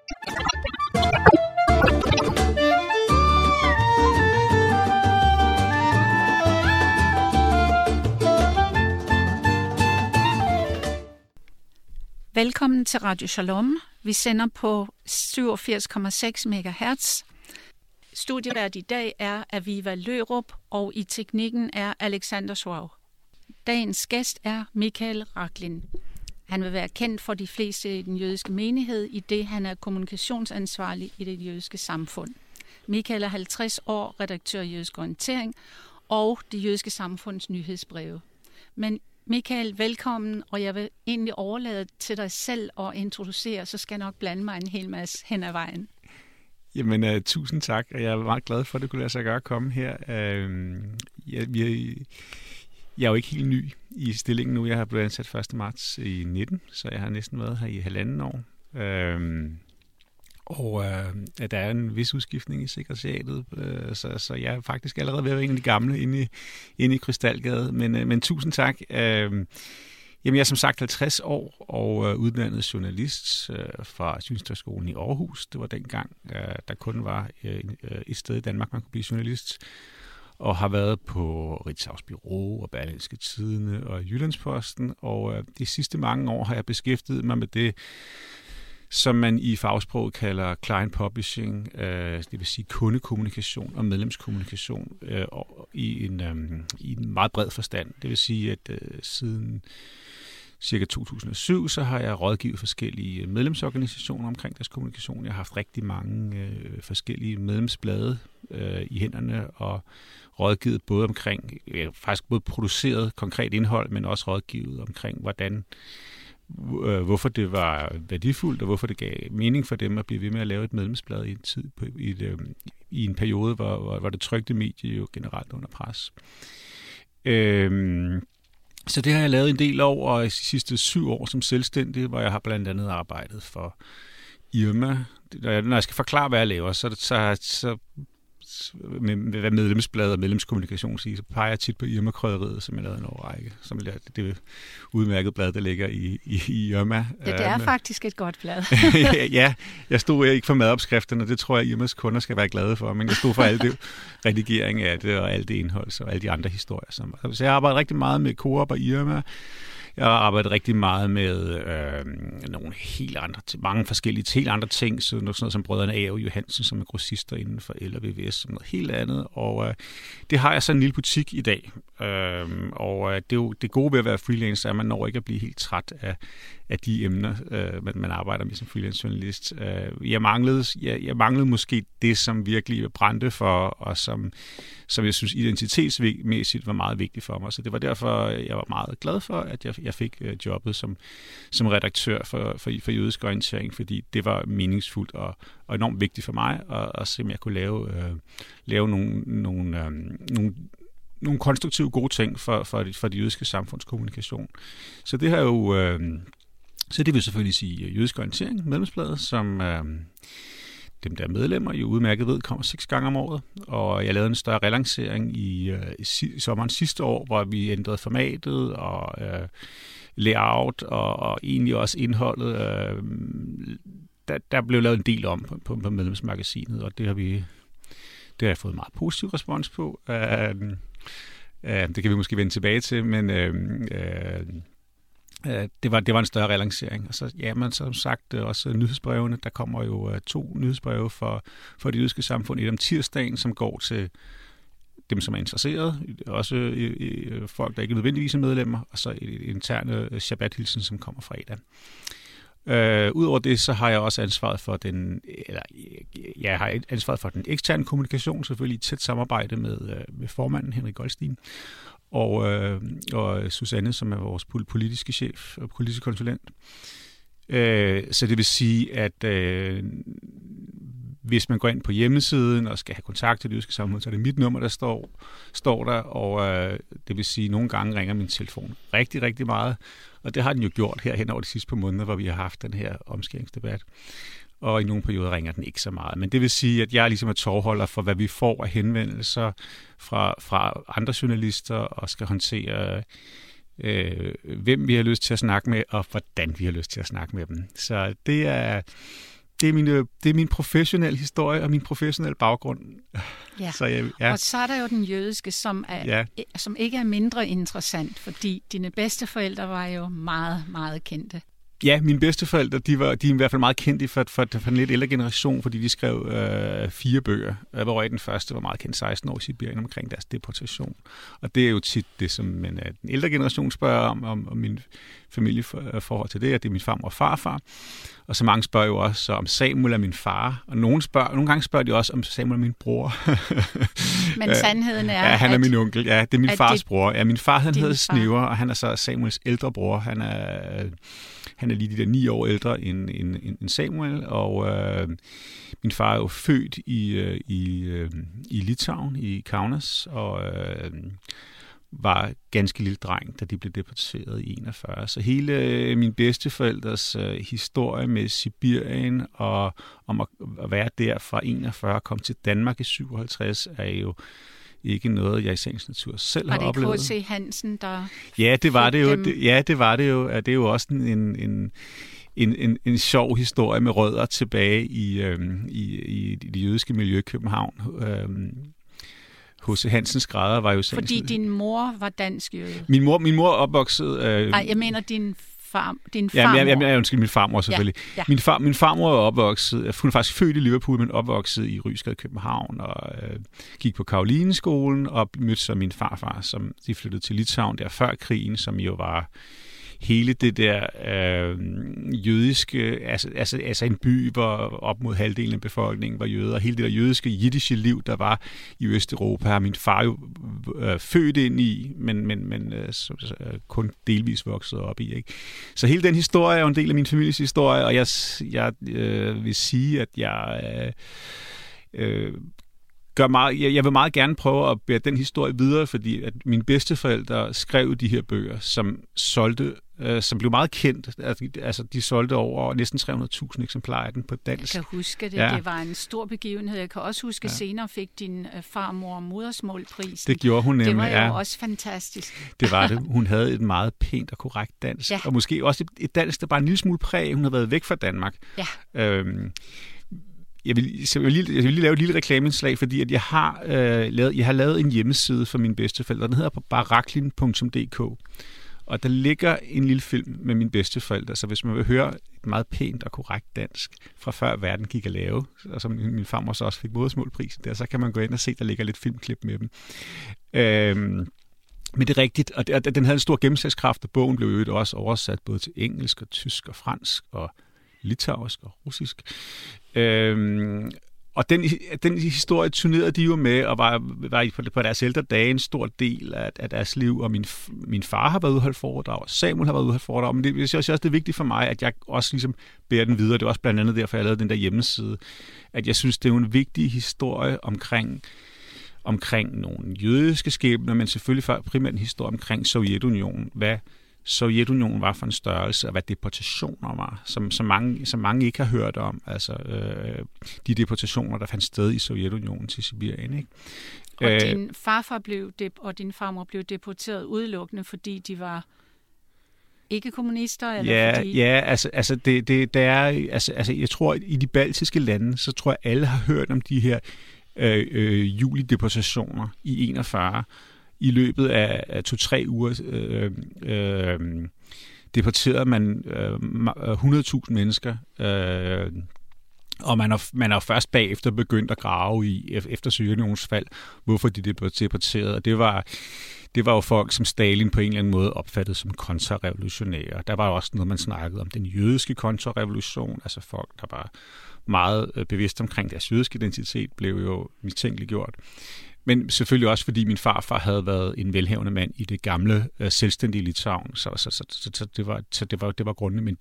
Velkommen til Radio Shalom. Vi sender på 87,6 MHz. Studievært i dag er Aviva Lørup, og i teknikken er Alexander Schwab. Dagens gæst er Michael Rachlin. Han vil være kendt for de fleste i den jødiske menighed, i det han er kommunikationsansvarlig i det jødiske samfund. Michael er 50 år, redaktør i Jødisk Orientering og det jødiske samfunds nyhedsbreve. Men Michael, velkommen, og jeg vil egentlig overlade til dig selv at introducere, så skal jeg nok blande mig en hel masse hen ad vejen. Jamen, tusind tak, og jeg er meget glad for, at det kunne lade sig gøre at komme her. Jeg er jo ikke helt ny i stillingen nu. Jeg har blevet ansat 1. marts i 19, så jeg har næsten været her i 1,5 år. Der er en vis udskiftning i sekretariatet, så jeg er faktisk allerede ved at være en af de gamle inde i Krystalgade. Men tusind tak. Jamen, jeg er som sagt 50 år og uddannet journalist fra Journalisthøjskolen i Aarhus. Det var dengang, der kun var et sted i Danmark, man kunne blive journalist. Og har været på Ritzaus Bureau og Berlingske Tidende og Jyllandsposten. Og de sidste mange år har jeg beskæftiget mig med det, som man i fagsproget kalder client publishing, det vil sige kundekommunikation og medlemskommunikation i en meget bred forstand. Det vil sige, at siden cirka 2007, så har jeg rådgivet forskellige medlemsorganisationer omkring deres kommunikation. Jeg har haft rigtig mange forskellige medlemsblade i hænderne og rådgivet både omkring, faktisk både produceret konkret indhold, men også rådgivet omkring, hvorfor det var værdifuldt, og hvorfor det gav mening for dem at blive ved med at lave et medlemsblad i en tid, i en periode, hvor det trykte medie jo generelt under pres. Så det har jeg lavet en del over de sidste 7 år som selvstændig, hvor jeg har blandt andet arbejdet for Irma. Når jeg skal forklare, hvad jeg laver, så med medlemsblad og medlemskommunikation, så peger jeg tit på Irma-krydderiet, som jeg lavede en årrække, som er det udmærkede blad, der ligger i Irma. Ja, det er faktisk et godt blad. Ja, jeg stod ikke for madopskrifterne, og det tror jeg, Irmas kunder skal være glade for, men jeg stod for alt det redigering af det, og alt det indhold, og alle de andre historier. Så jeg har arbejdet rigtig meget med Coop og Irma. Jeg har arbejdet rigtig meget med mange forskellige helt andre ting, så noget som brødrene A. og Johansen, som er grossister inden for el og VVS, som noget helt andet. Og det har jeg så en lille butik i dag. Og det gode ved at være freelancer er, at man når ikke at blive helt træt af de emner, man arbejder med som freelance-journalist. Jeg manglede måske det, som virkelig brændte for, og som jeg synes identitetsmæssigt var meget vigtigt for mig. Så det var derfor, jeg var meget glad for, at jeg fik jobbet som redaktør for Jødisk Orientering, fordi det var meningsfuldt og enormt vigtigt for mig, og se om jeg kunne lave nogle konstruktive gode ting for det jødiske samfundskommunikation. Så det har jo så det vil selvfølgelig sige Jødisk Orientering, medlemsbladet, som dem der medlemmer jo udmærket ved kommer 6 gange om året, og jeg lavede en større relancering i sommeren sidste år, hvor vi ændrede formatet og layout og egentlig også indholdet. Der blev lavet en del om på medlemsmagasinet, og det har jeg fået meget positiv respons på. Det kan vi måske vende tilbage til, men det var en større relancering. Og så, men som sagt også nyhedsbrevene. Der kommer jo 2 nyhedsbreve for det jødiske samfund. Et om tirsdagen, som går til dem, som er interesseret. Også folk, der ikke nødvendigvis er medlemmer. Og så et interne Shabbat-hilsen, som kommer fredag. Udover det, så har jeg også ansvaret for den eksterne kommunikation, selvfølgelig i tæt samarbejde med formanden Henrik Goldstein og Susanne, som er vores politiske chef og politisk konsulent. Så det vil sige, at hvis man går ind på hjemmesiden og skal have kontakt til det jødiske samfund, så er det mit nummer, der står der, og det vil sige, at nogle gange ringer min telefon rigtig, rigtig meget, og det har den jo gjort her hen over de sidste par måneder, hvor vi har haft den her omskæringsdebat, og i nogle perioder ringer den ikke så meget. Men det vil sige, at jeg ligesom er tovholder for, hvad vi får af henvendelser fra andre journalister, og skal håndtere hvem vi har lyst til at snakke med, og hvordan vi har lyst til at snakke med dem. Så det er det er min professionelle historie og min professionelle baggrund. Ja. Så og så er der jo den jødiske, som ikke er mindre interessant, fordi dine bedsteforældre var jo meget, meget kendte. Ja, mine bedsteforældre, de er i hvert fald meget kendte for den lidt ældre generation, fordi de skrev 4 bøger, hvor den første var meget kendt, 16 år i Sibirien, omkring deres deportation. Og det er jo tit det, som den ældre generation spørger om min familieforhold til det, og det er min farmor og farfar. Og så mange spørger jo også om Samuel er min far, og nogle gange spørger de også om Samuel er min bror. Men sandheden er, han er min onkel. Ja, det er min fars bror. Ja, min far, han hedder Snæver, og han er så Samuels ældre bror. Han er lige de der 9 år ældre end Samuel, og min far er jo født i Litauen, i Kaunas, og var ganske lille dreng, da de blev deporteret i 41. Så hele min bedsteforældres historie med Sibirien og om at være der fra 41 og komme til Danmark i 57 er jo ikke noget, jeg i sagens natur selv har oplevet. Var det K.C. Hansen, der det var det jo. Ja, det var det jo. Det er jo også en sjov historie med rødder tilbage i det jødiske miljø i København. H.C. Hansens grader var jo... Fordi din mor var dansk jøde? Min mor er opvokset... Nej, jeg mener din farmor. Ja, undskyld, min farmor selvfølgelig. Ja. Min farmor er opvokset... Hun er faktisk født i Liverpool, men opvokset i Rysgade i København, og gik på Karolineskolen, og mødte så min farfar, som de flyttede til Litauen der før krigen, som jo var... hele det der jødiske, altså en by, hvor op mod halvdelen af befolkningen var jøder, og hele det der jødiske, jiddische liv, der var i Østeuropa, har min far jo født ind i, men kun delvis vokset op i. Ikke? Så hele den historie er jo en del af min families historie, og jeg vil sige, at jeg vil meget gerne prøve at bære den historie videre, fordi at mine bedsteforældre skrev de her bøger, som blev meget kendt. Altså, de solgte over næsten 300.000 eksemplarer af den på dansk. Jeg kan huske det. Ja. Det var en stor begivenhed. Jeg kan også huske, senere fik din farmor modersmålprisen. Det gjorde hun nemlig. Det var jo også fantastisk. Det var det. Hun havde et meget pænt og korrekt dansk. Ja. Og måske også et dansk, der bare en lille smule præg. Hun har været væk fra Danmark. Ja. Jeg vil lige lave et lille reklameindslag, fordi at jeg har lavet en hjemmeside for mine bedsteforældre. Den hedder baraklin.dk. Og der ligger en lille film med mine bedsteforældre, så hvis man vil høre et meget pænt og korrekt dansk fra før verden gik at lave, og som min farmor så også fik modersmålprisen der, så kan man gå ind og se, der ligger lidt filmklip med dem. Men det er rigtigt, og den havde en stor gennemslagskraft, og bogen blev jo også oversat både til engelsk og tysk og fransk og litauisk og russisk. Og den historie turnerede de jo med, og var på deres ældre dage en stor del af deres liv, og min far har været ude at holde foredrag, og Samuel har været ude at holde foredrag, men det er også det vigtigt for mig, at jeg også ligesom bærer den videre. Det er også blandt andet derfor, jeg lavede den der hjemmeside, at jeg synes, det er jo en vigtig historie omkring nogle jødiske skæbner, men selvfølgelig primært en historie omkring Sovjetunionen, hvad Sovjetunionen var for en størrelse, og hvad deportationer var, som mange ikke har hørt om. Altså de deportationer, der fandt sted i Sovjetunionen til Sibirien. Ikke? Og din farfar og din farmor blev deporteret udelukkende, fordi de var ikke kommunister? Eller fordi... Ja, altså det er, jeg tror, i de baltiske lande, så tror jeg, alle har hørt om de her julideportationer i 41. I løbet af 2-3 uger deporterede man 100.000 mennesker, og man er først bagefter begyndt at grave efter Sovjetunionens fald, hvorfor de deporterede. Og det var jo folk, som Stalin på en eller anden måde opfattede som kontrarevolutionære. Der var også noget, man snakkede om den jødiske kontrarevolution, altså folk, der var meget bevidste omkring deres jødiske identitet, blev jo mistænkeliggjort. Men selvfølgelig også, fordi min farfar havde været en velhavende mand i det gamle selvstændige Litauen, så det var grundene, men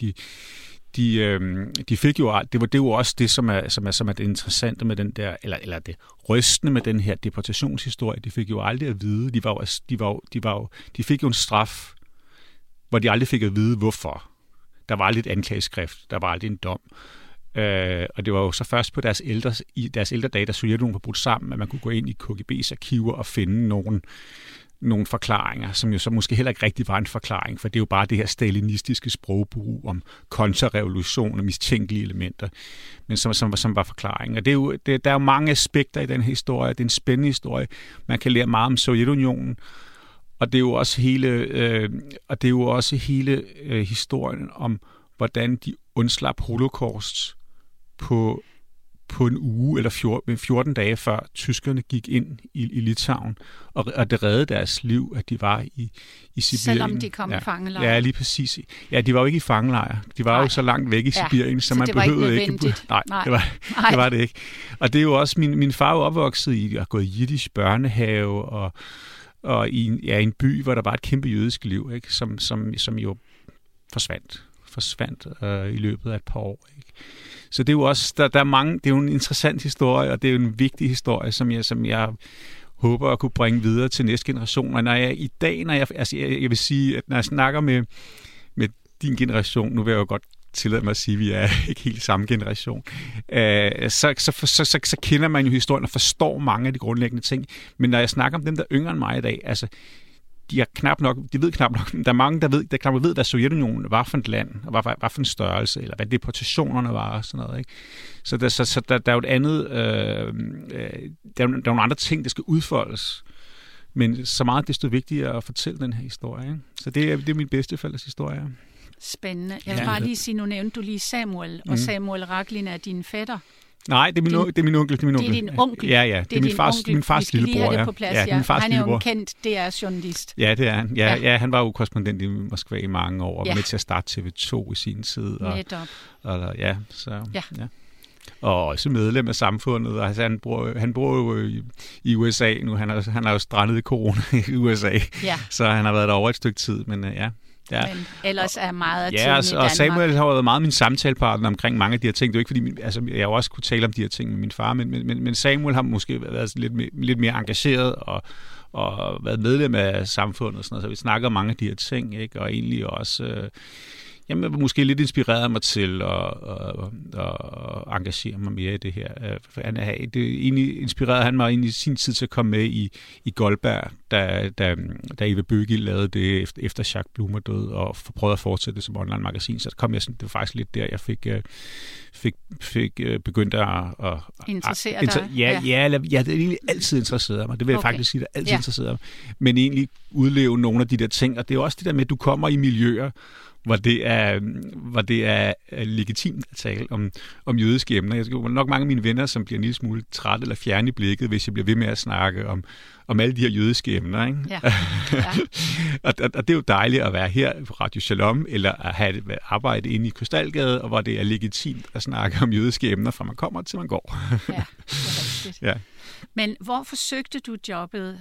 de fik jo det var jo også det, som er det interessante med den der, eller det rystende med den her deportationshistorie. De fik jo aldrig at vide. De fik jo en straf, hvor de aldrig fik at vide hvorfor. Der var aldrig et anklageskrift, der var aldrig en dom. Og det var jo så først på deres ældre dage, da Sovjetunionen var brudt sammen, at man kunne gå ind i KGB's arkiver og finde nogle forklaringer, som jo så måske heller ikke rigtig var en forklaring, for det er jo bare det her stalinistiske sprogbrug om kontrarevolution og mistænkelige elementer, men som var forklaringen. Og der er jo mange aspekter i den her historie. Det er en spændende historie. Man kan lære meget om Sovjetunionen, og det er jo også hele, historien om, hvordan de undslap holocaust på en uge eller 14 dage før tyskerne gik ind i Litauen, og det reddede deres liv, at de var i Sibirien. Selvom de kom i fangelejre. Ja, lige præcis. Ja, de var jo ikke i fangelejre. De var jo så langt væk i Sibirien, så man behøvede ikke. Nej, det var det ikke. Og det er jo også, min far var opvokset i, og gået i jiddisch børnehave, og i en by, hvor der var et kæmpe jødisk liv, ikke? Som jo forsvandt i løbet af et par år, ikke? Så det er jo også, der er mange, det er jo en interessant historie, og det er jo en vigtig historie, som jeg håber at kunne bringe videre til næste generation. Og jeg vil sige, at når jeg snakker med din generation, nu vil jeg jo godt tillade mig at sige, at vi er ikke helt samme generation, så kender man jo historien og forstår mange af de grundlæggende ting. Men når jeg snakker om dem, der er yngre end mig i dag, altså, de ved knap nok, der er mange, der knap nok ved, hvad Sovjetunionen var for et land, og var for en størrelse, eller hvad deportationerne var, og sådan noget, ikke? Så der er jo et andet, der er nogle andre ting, der skal udfoldes, men så meget desto vigtigere at fortælle den her historie, ikke? Så det er min bedstefælders historie. Spændende. Jeg vil bare lige sige, nu nævnte du lige Samuel, og Samuel Rachlin er din fætter. Nej, det er min onkel. Det er din onkel. Ja. Det er min fars lillebror. Vi skal lige have det på plads, ja. Han er jo en kendt DR-journalist. Ja, det er han. Ja, han var jo korrespondent i Moskva i mange år, og med til at starte TV2 i sin tid. Netop. Ja. Og også medlem af samfundet. Og han bor jo i USA nu. Han har jo strandet i corona i USA. Ja. Så han har været der over et stykke tid, men ja. Men ellers er meget af tiden i Danmark. Og Samuel har været meget min samtalepartner omkring mange af de her ting. Det er jo ikke, fordi jeg har også kunne tale om de her ting med min far, men Samuel har måske været lidt mere engageret og været medlem af samfundet og sådan noget, så vi snakker om mange af de her ting, ikke? Og egentlig også måske lidt inspireret mig til at engagere mig mere i det her. Egentlig inspirerede han mig i sin tid til at komme med i Goldberg, da Eva Bøggild lavede det efter Jacques Blumer død, og prøvede at fortsætte det som online magasin. Så det var faktisk lidt der, jeg fik begyndt at interessere dig. Ja, det er egentlig altid interesseret mig. Det vil jeg faktisk sige, det altid interesseret mig. Men egentlig udleve nogle af de der ting, og det er også det der med, at du kommer i miljøer, hvor det er legitimt at tale om jødiske emner. Jeg tror nok mange af mine venner, som bliver en lille smule træt eller fjerne i blikket, hvis jeg bliver ved med at snakke om alle de her jødiske emner, ikke? Ja. og det er jo dejligt at være her på Radio Shalom, eller at have arbejde inde i Krystalgade, og hvor det er legitimt at snakke om jødiske emner, fra man kommer til man går. Ja, det er rigtigt. Ja. Men hvor forsøgte du jobbet?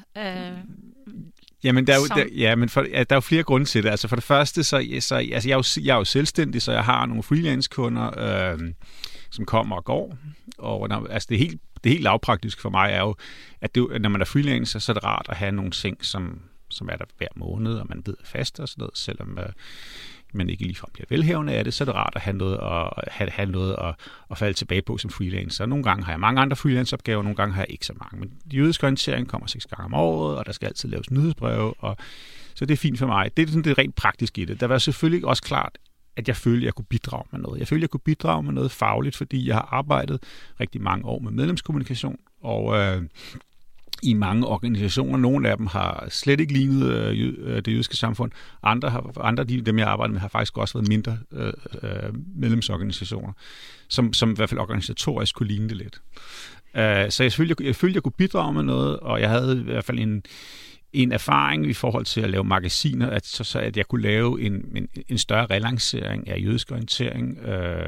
Jamen, der er jo flere grunde til det. Altså for det første, jeg er jo selvstændig, så jeg har nogle freelance-kunder, som kommer og går. Og det helt lavpraktiske for mig er jo, at når man er freelancer, så er det rart at have nogle ting, som er der hver måned, og man ved fast og sådan noget, selvom man ikke ligefrem bliver velhavende af det, så er det rart at have noget at falde tilbage på som freelancer. Nogle gange har jeg mange andre freelance-opgaver, nogle gange har jeg ikke så mange. Men jødisk orientering kommer 6 gange om året, og der skal altid laves nyhedsbreve, så det er fint for mig. Det er sådan det rent praktiske i det. Der var selvfølgelig også klart, at jeg følte, at jeg kunne bidrage med noget. Jeg følte, at jeg kunne bidrage med noget fagligt, fordi jeg har arbejdet rigtig mange år med medlemskommunikation, og i mange organisationer. Nogle af dem har slet ikke lignet det jødiske samfund. Andre dem jeg arbejder med, har faktisk også været mindre medlemsorganisationer, som i hvert fald organisatorisk kunne ligne det lidt. Så jeg følte, jeg kunne bidrage med noget, og jeg havde i hvert fald en erfaring i forhold til at lave magasiner, at jeg kunne lave en større relancering af jødisk orientering,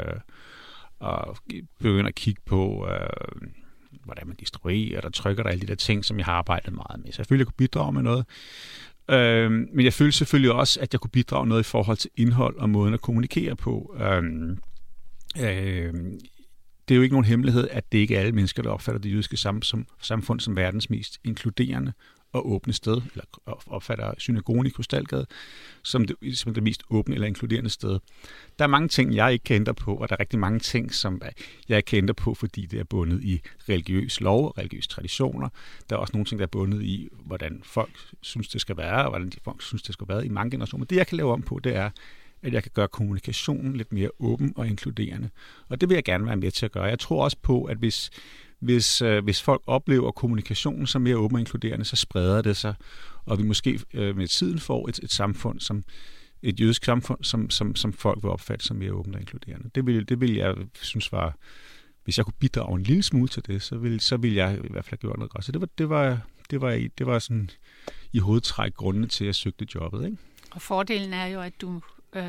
og begynde at kigge på hvordan man distribuerer og trykker der alle de der ting, som jeg har arbejdet meget med. Så jeg følte, jeg kunne bidrage med noget. Men jeg følte selvfølgelig også, at jeg kunne bidrage noget i forhold til indhold og måden at kommunikere på. det er jo ikke nogen hemmelighed, at det ikke er alle mennesker, der opfatter det jødiske samfund som verdens mest inkluderende og åbne sted, eller opfatter synagogen i Krystalgade som det mest åbne eller inkluderende sted. Der er mange ting, jeg ikke kan ændre på, og der er rigtig mange ting, som jeg ikke kan ændre på, fordi det er bundet i religiøs lov og religiøse traditioner. Der er også nogle ting, der er bundet i, hvordan folk synes, det skal være, og hvordan folk synes, det skal være i mange generationer. Men det, jeg kan lave om på, det er, at jeg kan gøre kommunikationen lidt mere åben og inkluderende. Og det vil jeg gerne være med til at gøre. Jeg tror også på, at hvis folk oplever kommunikationen som mere åben og inkluderende, så spreder det sig, og vi måske med tiden får et samfund, et jødisk samfund, som folk vil opfatte som mere åbent og inkluderende. Det vil jeg synes var, hvis jeg kunne bidrage en lille smule til det, så ville jeg i hvert fald have gjort noget godt. Så det var sådan i hovedtræk grundene til, at jeg søgte jobbet, ikke? Og fordelen er jo, at du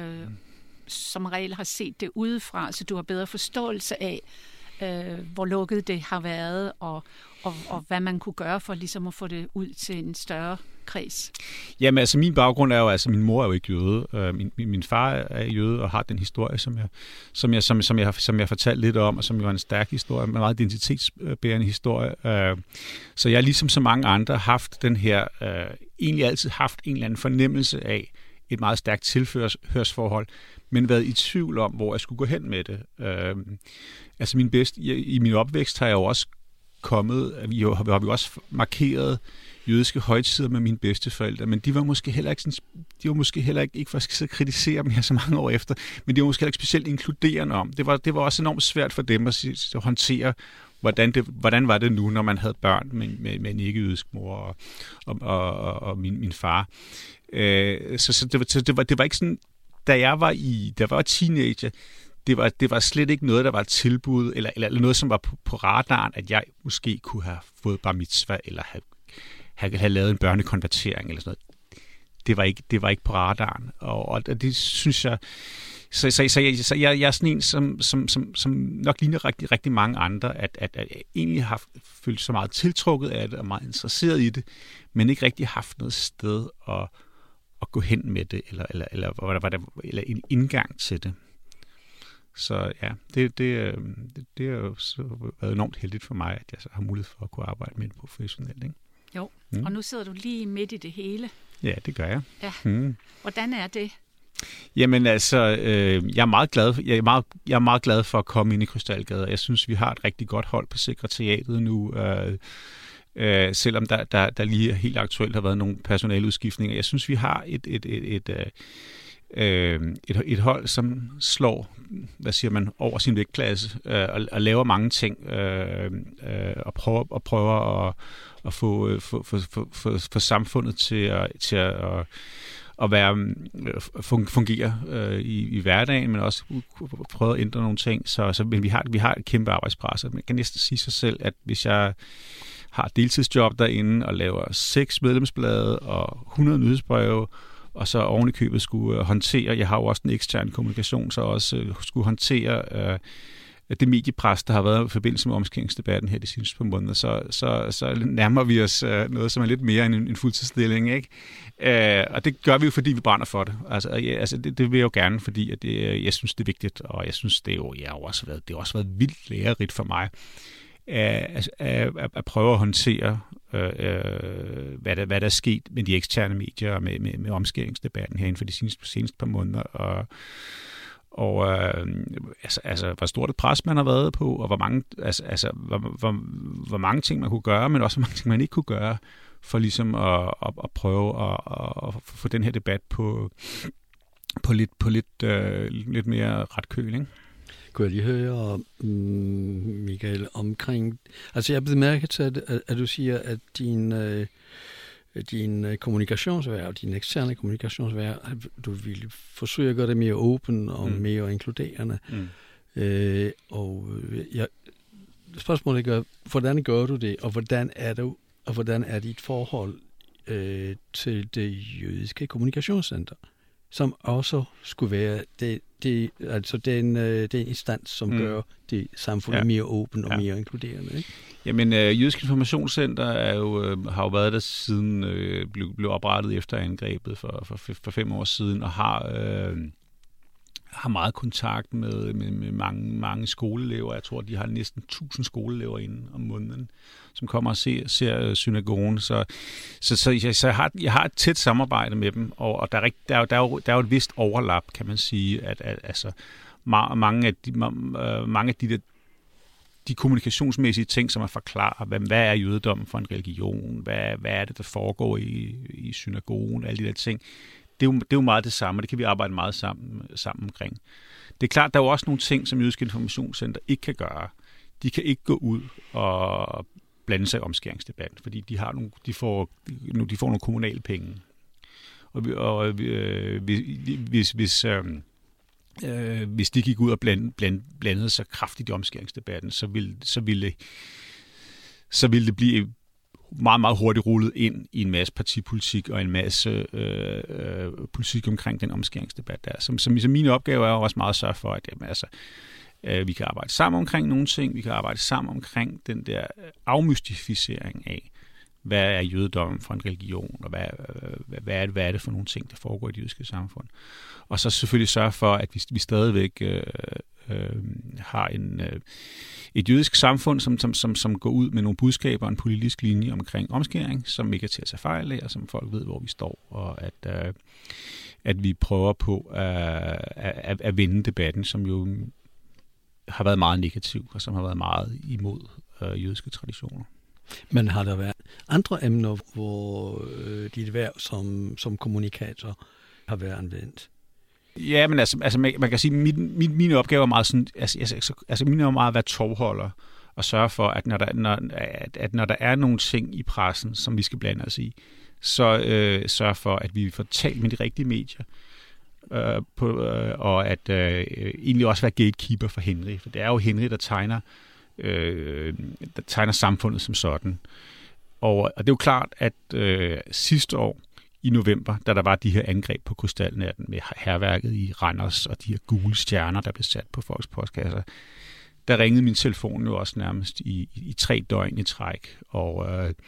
som regel har set det udefra, så du har bedre forståelse af, hvor lukket det har været, og hvad man kunne gøre for ligesom at få det ud til en større kreds. Jamen altså, min baggrund er jo, altså min mor er jo ikke jøde. Min far er jøde og har den historie, som jeg fortalte lidt om, og som jo er en stærk historie, en meget identitetsbærende historie. Så jeg har ligesom så mange andre haft den her, egentlig altid haft en eller anden fornemmelse af et meget stærkt tilhørsforhold, men været i tvivl om, hvor jeg skulle gå hen med det. Altså i min opvækst har jeg jo også vi har jo også markeret jødiske højtider med mine bedsteforældre, men de var måske heller ikke for at skal kritisere dem her så mange år efter, men de var måske heller ikke specielt inkluderende om. Det var også enormt svært for dem at håndtere, hvordan var det nu, når man havde børn med en ikke-jødisk mor og min far. Så det var ikke sådan, da jeg var teenager, det var slet ikke noget, der var et tilbud, eller noget, som var på radaren, at jeg måske kunne have fået bar mitzvah, eller have lavet en børnekonvertering, eller sådan noget. Det var ikke på radaren, og det synes jeg. Så jeg er sådan en, som nok ligner rigtig, rigtig mange andre, at jeg egentlig har følt så meget tiltrukket af det, og meget interesseret i det, men ikke rigtig haft noget sted at gå hen med det, eller en indgang til det. Så ja, det har jo været enormt heldigt for mig, at jeg så har mulighed for at kunne arbejde med det professionelt, ikke? Jo, og nu sidder du lige midt i det hele. Ja, det gør jeg. Ja. Hvordan er det? Jamen altså, jeg er meget glad for at komme ind i Krystalgade. Jeg synes, vi har et rigtig godt hold på sekretariatet nu, selvom der lige helt aktuelt har været nogle personaleudskiftninger. Jeg synes, vi har et hold, som slår, over sin vægtklasse og laver mange ting og prøver at få samfundet til at fungere i hverdagen, men også prøve at ændre nogle ting. Men vi har et kæmpe arbejdspres. Man kan næsten sige sig selv, at hvis jeg har deltidsjob derinde og laver 6 medlemsblade og 100 nyhedsbreve, og så oven i købet skulle håndtere, jeg har jo også en ekstern kommunikation, så også skulle håndtere det mediepres, der har været i forbindelse med omskæringsdebatten her de sidste par måneder, så nærmer vi os noget, som er lidt mere end en fuldtidsstilling, ikke? Og det gør vi jo, fordi vi brænder for det. Altså det vil jeg jo gerne, fordi at jeg synes, det er vigtigt, og jeg synes, det har også været vildt lærerigt for mig at prøve at håndtere, hvad der er sket med de eksterne medier og med omskæringsdebatten herinde for de seneste par måneder, og hvor stort et pres man har været på, og hvor mange ting man kunne gøre, men også hvor mange ting man ikke kunne gøre, for ligesom at prøve at få den her debat på lidt mere ret køl, ikke? Kunne jeg lige høre, Michael, omkring... Altså, jeg bemærker til, at du siger, at din kommunikationsværv, din eksterne kommunikationsværv, du vil forsøge at gøre det mere åben og mere inkluderende. Spørgsmålet er, hvordan gør du det, og hvordan er dit forhold til det jødiske kommunikationscenter, som også skulle være den instans, som gør det samfundet mere åben og mere inkluderende, ikke? Jamen, Jødisk Informationscenter har jo været der siden blev oprettet efter angrebet for 5 år siden, og har meget kontakt med mange skoleelever. Jeg tror, de har næsten 1000 skoleelever inde om måneden, som kommer og ser synagogen. Så jeg har et tæt samarbejde med dem, og der er jo et vist overlap, kan man sige, at altså mange af de kommunikationsmæssige ting, som er forklaret, hvad er jødedommen for en religion, hvad er det, der foregår i synagogen, alle de der ting. Det er jo meget det samme, og det kan vi arbejde meget sammen omkring. Det er klart, der er jo også nogle ting, som Jødisk Informationscenter ikke kan gøre. De kan ikke gå ud og blande sig i omskæringsdebatten, fordi de får nogle kommunale penge. Hvis de gik ud og blandede sig kraftigt i omskæringsdebatten, så ville det blive meget, meget hurtigt rullet ind i en masse partipolitik og en masse politik omkring den omskæringsdebat der. Så min opgave er også meget at sørge for, at vi kan arbejde sammen omkring nogle ting, vi kan arbejde sammen omkring den der afmystificering af, hvad er jødedommen for en religion, og hvad er det for nogle ting, der foregår i det jødiske samfund. Og så selvfølgelig sørge for, at vi stadigvæk har et jødisk samfund, som går ud med nogle budskaber og en politisk linje omkring omskæring, som ikke er til at tage fejl af, og som folk ved, hvor vi står, og at vi prøver på at vende debatten, som jo har været meget negativ, og som har været meget imod jødiske traditioner. Men har der været andre emner, hvor dit værv som kommunikator har været anvendt? Ja, men altså man kan sige, min opgave er meget sådan, min er meget at være tovholder og sørge for, at når der er nogle ting i pressen, som vi skal blande os i, så sørge for, at vi får talt med de rigtige medier, og at egentlig også være gatekeeper for Henry, for det er jo Henry, der tegner samfundet som sådan. Og det er jo klart, at sidste år i november, da der var de her angreb på Krystalnatten med hærværket i Randers og de her gule stjerner, der blev sat på folks postkasser, der ringede min telefon jo også nærmest i 3 døgn i træk. Og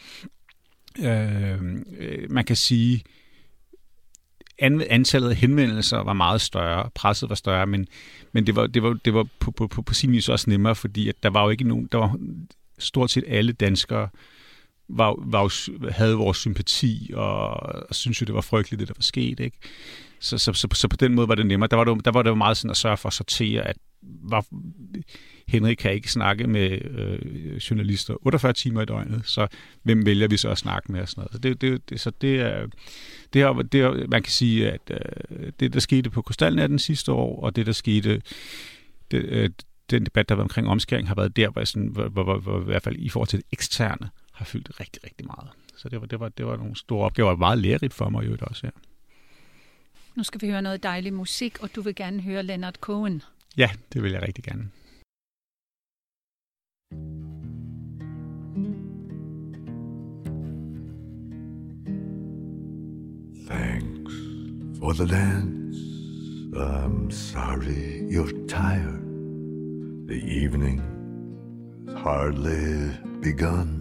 man kan sige, antallet af henvendelser var meget større, presset var større, men det var på sin vis også nemmere, fordi at der var jo ikke nogen, der var stort set alle danskere havde vores sympati og synes jo, det var frygteligt, det der var sket, ikke? Så på den måde var det nemmere. Der var det jo meget sådan at sørge for at sortere, at Henrik kan ikke snakke med journalister 48 timer i døgnet, så hvem vælger vi så at snakke med og sådan noget. Så man kan sige, at det, der skete på Krystalnatten sidste år, og det, der skete, den debat, der var omkring omskæring, har været der, hvor i hvert fald i forhold til det eksterne, har fyldt rigtig, rigtig meget. Så det var nogle store opgaver, meget lærerigt for mig jo også her. Nu skal vi høre noget dejlig musik, og du vil gerne høre Leonard Cohen. Ja, det vil jeg rigtig gerne. Thanks for the dance. I'm sorry you're tired. The evening has hardly begun.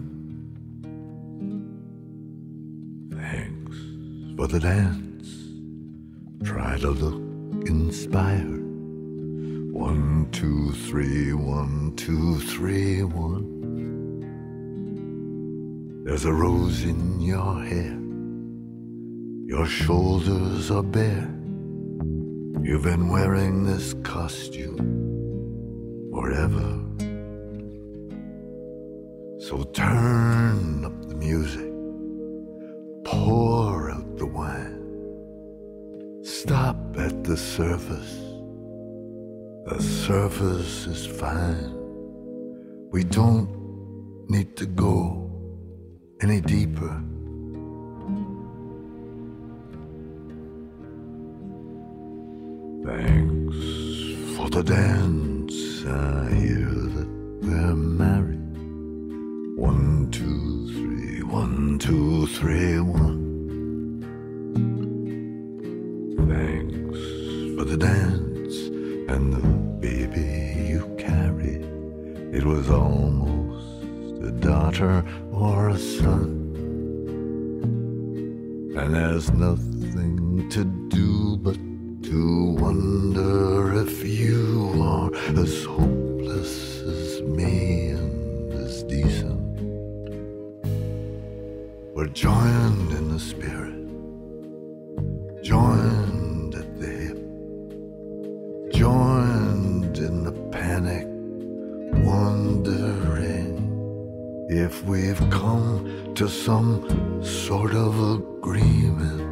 Thanks for the dance. Try to look inspired. 1, 2, 3, 1, 2, 3, 1. There's a rose in your hair. Your shoulders are bare. You've been wearing this costume forever. So turn up the music. Pour out the wine. Stop at the surface. The surface is fine. We don't need to go any deeper. Thanks for the dance. I hear that we're married. 1, 2, 3, 1, 2, 3, 1. Thanks for the dance and the baby you carried. It was almost a daughter or a son. And there's nothing to do but to wonder if you are as hopeless as me and as decent, we're joined in the spirit, joined at the hip, joined in the panic, wondering if we've come to some sort of agreement.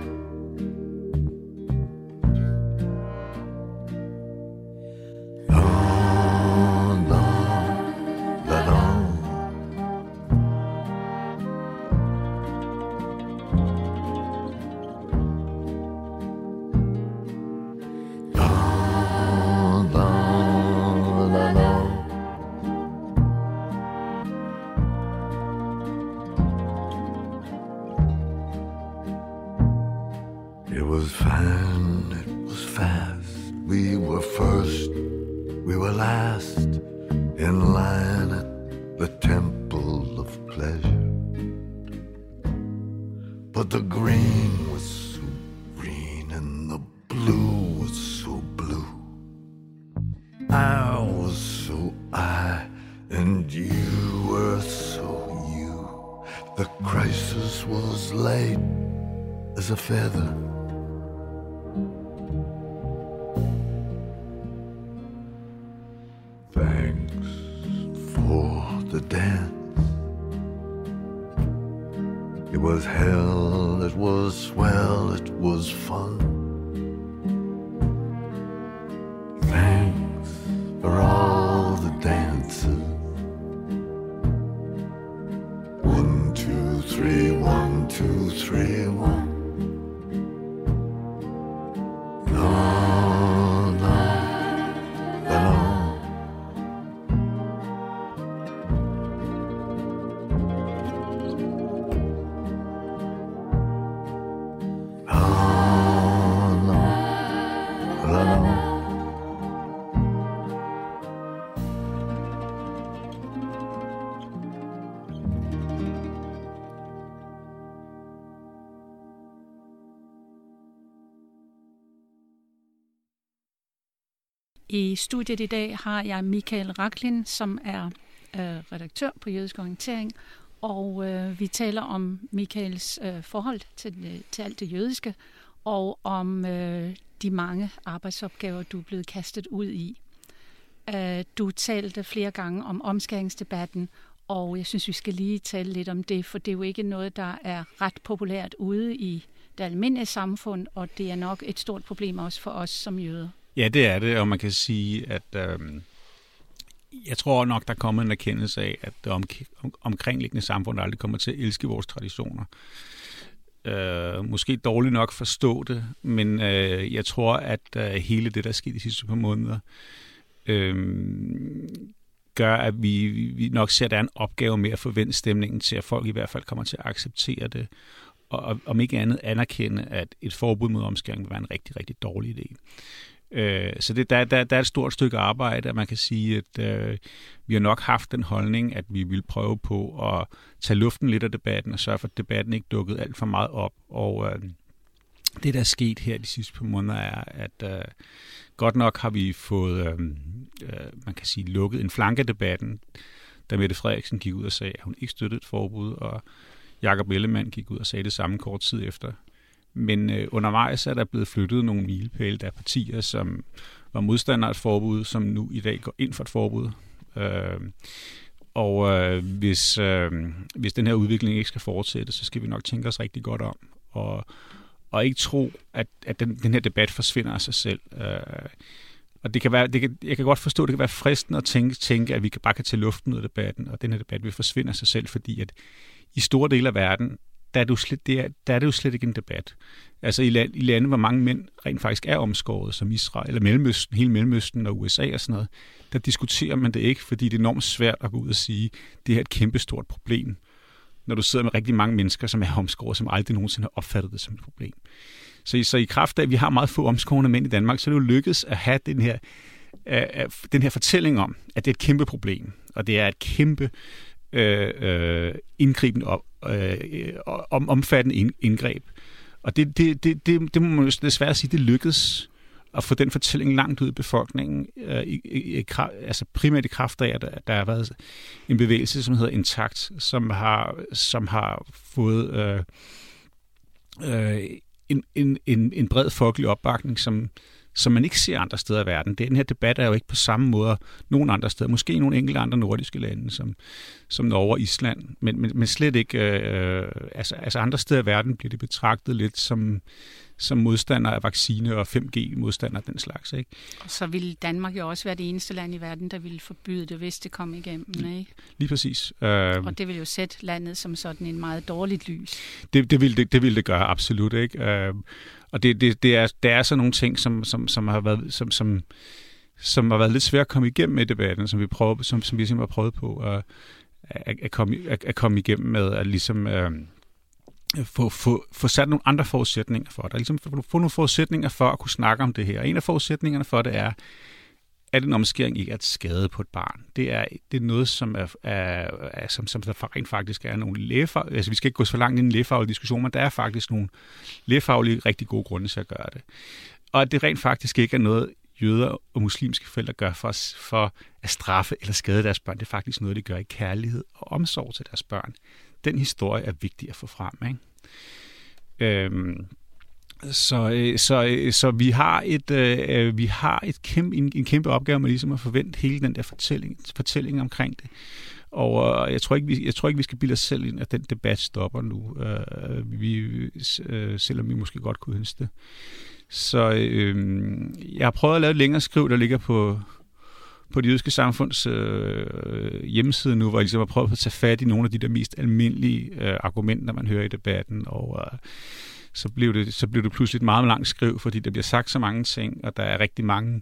It was fine, it was fast. We were first, we were last, in line at the temple of pleasure. But the green was so green and the blue was so blue. I was so I and you were so you. The crisis was light as a feather. Thanks for the dance. It was hell, it was swell, it was fun. Thanks for all the dances. 1, 2, 3, 1, 2, 3, 1. I studiet i dag har jeg Michael Rachlin, som er redaktør på Jødisk Orientering, og vi taler om Michaels forhold til alt det jødiske, og om de mange arbejdsopgaver, du er blevet kastet ud i. Du talte flere gange om omskæringsdebatten, og jeg synes, vi skal lige tale lidt om det, for det er jo ikke noget, der er ret populært ude i det almindelige samfund, og det er nok et stort problem også for os som jøder. Ja, det er det, og man kan sige, at jeg tror nok, der kommer en erkendelse af, at det omkringliggende samfund aldrig kommer til at elske vores traditioner. Måske dårligt nok forstå det, men jeg tror, at hele det, der er sket de sidste par måneder, gør, at vi nok ser, at der er en opgave med at forvente stemningen til, at folk i hvert fald kommer til at acceptere det, og om ikke andet anerkende, at et forbud mod omskæring vil være en rigtig, rigtig dårlig idé. Så der er et stort stykke arbejde, at man kan sige, at vi har nok haft den holdning, at vi vil prøve på at tage luften lidt af debatten og sørge for, at debatten ikke dukkede alt for meget op. Og det, der er sket her de sidste par måneder, er, at godt nok har vi fået, man kan sige, lukket en flanke af debatten, da Mette Frederiksen gik ud og sagde, at hun ikke støttede et forbud, og Jakob Ellemann gik ud og sagde det samme kort tid efter. Men undervejs er der blevet flyttet nogle milepæle. Der er partier, som var modstandere af et forbud, som nu i dag går ind for et forbud. Hvis den her udvikling ikke skal fortsætte, så skal vi nok tænke os rigtig godt om. Og ikke tro, at den her debat forsvinder af sig selv. Og det kan være, jeg kan godt forstå, at det kan være fristende at tænke, at vi bare kan tage luften ud af debatten, og den her debat vil forsvinde af sig selv, fordi at i store dele af verden, der er det jo slet ikke en debat. Altså i lande, hvor mange mænd rent faktisk er omskåret, som Israel eller Mellemøsten, hele Mellemøsten og USA og sådan noget, der diskuterer man det ikke, fordi det er enormt svært at gå ud og sige, at det er et kæmpestort problem, når du sidder med rigtig mange mennesker, som er omskåret, som aldrig nogensinde har opfattet det som et problem. Så i kraft af, at vi har meget få omskårne mænd i Danmark, så er det jo lykkedes at have den her fortælling om, at det er et kæmpe problem, og det er et kæmpe indgribende omfattende indgreb. Og det må man jo desværre sige, det lykkedes at få den fortælling langt ud i befolkningen, altså primært i kraft af, at der har været en bevægelse, som hedder Intakt, som har fået en bred folkelig opbakning, som man ikke ser andre steder i verden. Den her debat er jo ikke på samme måde nogen andre steder. Måske i nogle enkelte andre nordiske lande, som Norge og Island, men slet ikke. Altså andre steder i verden bliver det betragtet lidt som modstander af vaccine og 5G-modstander den slags. Ikke? Og så ville Danmark jo også være det eneste land i verden, der ville forbyde det, hvis det kom igennem. Ikke? Lige præcis. Og det vil jo sætte landet som sådan en meget dårligt lys. Det vil det gøre, absolut. Ikke? Og det er sådan nogle ting, som har været lidt svært at komme igennem med debatten, som vi simpelthen har prøvet på at komme igennem med at ligesom få sat nogle andre forudsætninger for det. Ligesom få nogle forudsætninger for at kunne snakke om det her. En af forudsætningerne for det er, at en omskæring ikke er et skade på et barn. Det er noget, som der rent faktisk er nogle lægefaglige... Altså, vi skal ikke gå så langt ind i en lægefaglig diskussion, men der er faktisk nogle lægefaglige rigtig gode grunde til at gøre det. Og at det rent faktisk ikke er noget, jøder og muslimske forældre gør for at straffe eller skade deres børn. Det er faktisk noget, de gør i kærlighed og omsorg til deres børn. Den historie er vigtig at få frem, ikke? Så vi har en kæmpe opgave med ligesom at forvente hele den der fortælling omkring det. Og jeg tror ikke vi skal bilde os selv ind, at den debat stopper nu. Selvom vi måske godt kunne ønske det. Så jeg har prøvet at lave et længere skriv, der ligger på det jødiske samfunds hjemmeside nu, hvor jeg ligesom har prøvet at tage fat i nogle af de der mest almindelige argumenter, man hører i debatten, og så blev det pludselig et meget langt skriv, fordi der bliver sagt så mange ting, og der er rigtig mange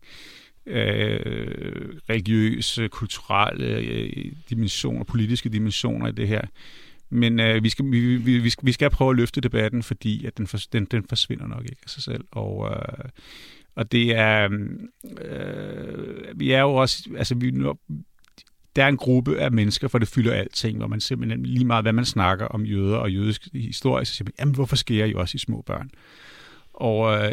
religiøse, kulturelle dimensioner, politiske dimensioner i det her. Men vi skal prøve at løfte debatten, fordi at den forsvinder nok ikke af sig selv. Og det er vi er jo også, altså der er en gruppe af mennesker, for det fylder alting, hvor man simpelthen lige meget, hvad man snakker om jøder og jødisk historie, så siger man, jamen hvorfor skærer I også i små børn? Og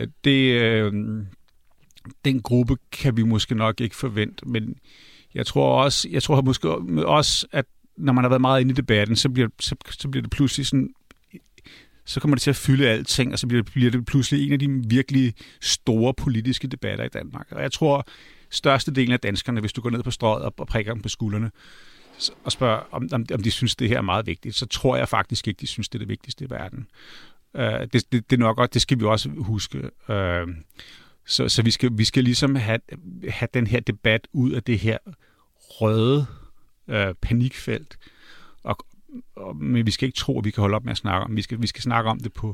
den gruppe kan vi måske nok ikke forvente, men jeg tror måske også, at når man har været meget inde i debatten, så bliver det pludselig sådan, så kommer det til at fylde alting, og så bliver det pludselig en af de virkelig store politiske debatter i Danmark. Og jeg tror, størstedelen af danskerne, hvis du går ned på strøget og prikker dem på skuldrene og spørger, om de synes, det her er meget vigtigt, så tror jeg faktisk ikke, de synes, det er det vigtigste i verden. Det er nok godt, det skal vi også huske. Så vi skal ligesom have den her debat ud af det her røde panikfelt, men vi skal ikke tro, at vi kan holde op med at snakke om. Vi skal snakke om det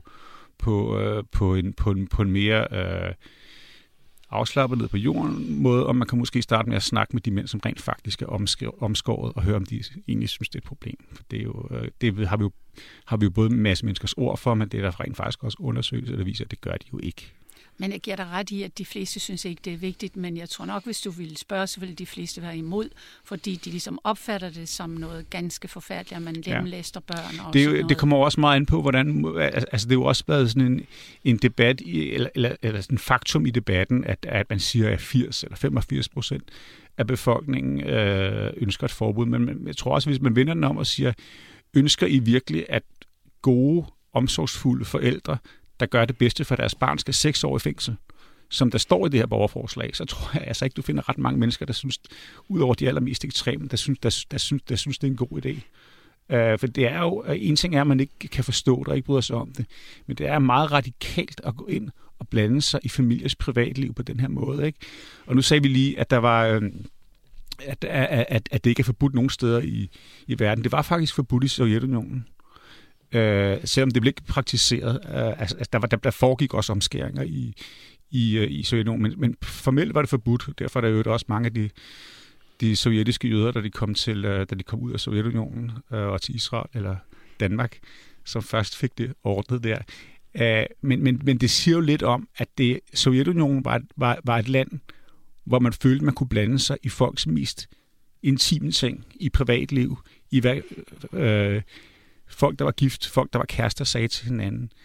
på en mere afslappet ned på jorden måde, og man kan måske starte med at snakke med de mænd, som rent faktisk er omskåret, og høre, om de egentlig synes, det er et problem. For det er jo, har vi jo både en masse menneskers ord for, men det er der rent faktisk også undersøgelser, der viser, at det gør de jo ikke. Men jeg giver dig ret i, at de fleste synes ikke, det er vigtigt, men jeg tror nok, hvis du ville spørge, så ville de fleste være imod, fordi de ligesom opfatter det som noget ganske forfærdeligt, at man lemlæster børn. Og det kommer også meget an på, hvordan, altså det er jo også været sådan en debat, eller sådan en faktum i debatten, at man siger, at 80 eller 85% af befolkningen ønsker et forbud, men jeg tror også, hvis man vender den om og siger, ønsker I virkelig, at gode, omsorgsfulde forældre, der gør det bedste for deres barn, skal 6 år i fængsel, som der står i det her borgerforslag, så tror jeg altså ikke, du finder ret mange mennesker, der synes, udover de allermest ekstreme, der synes det er en god idé. For det er jo, en ting er, at man ikke kan forstå det og ikke bryder sig om det, men det er meget radikalt at gå ind og blande sig i familiers privatliv på den her måde, ikke? Og nu sagde vi lige, at der var... At det ikke er forbudt nogen steder i verden. Det var faktisk forbudt i Sovjetunionen. Selvom det blev ikke praktiseret. Der foregik også omskæringer i Sovjetunionen, men formelt var det forbudt. Derfor er der jo også mange af de sovjetiske jøder, da de kom ud af Sovjetunionen og til Israel eller Danmark, som først fik det ordnet der. Men det siger jo lidt om, at Sovjetunionen var et land, hvor man følte, man kunne blande sig i folks mest intime ting, i privatliv, i hvad folk, der var gift, folk, der var kærester, sagde til hinanden.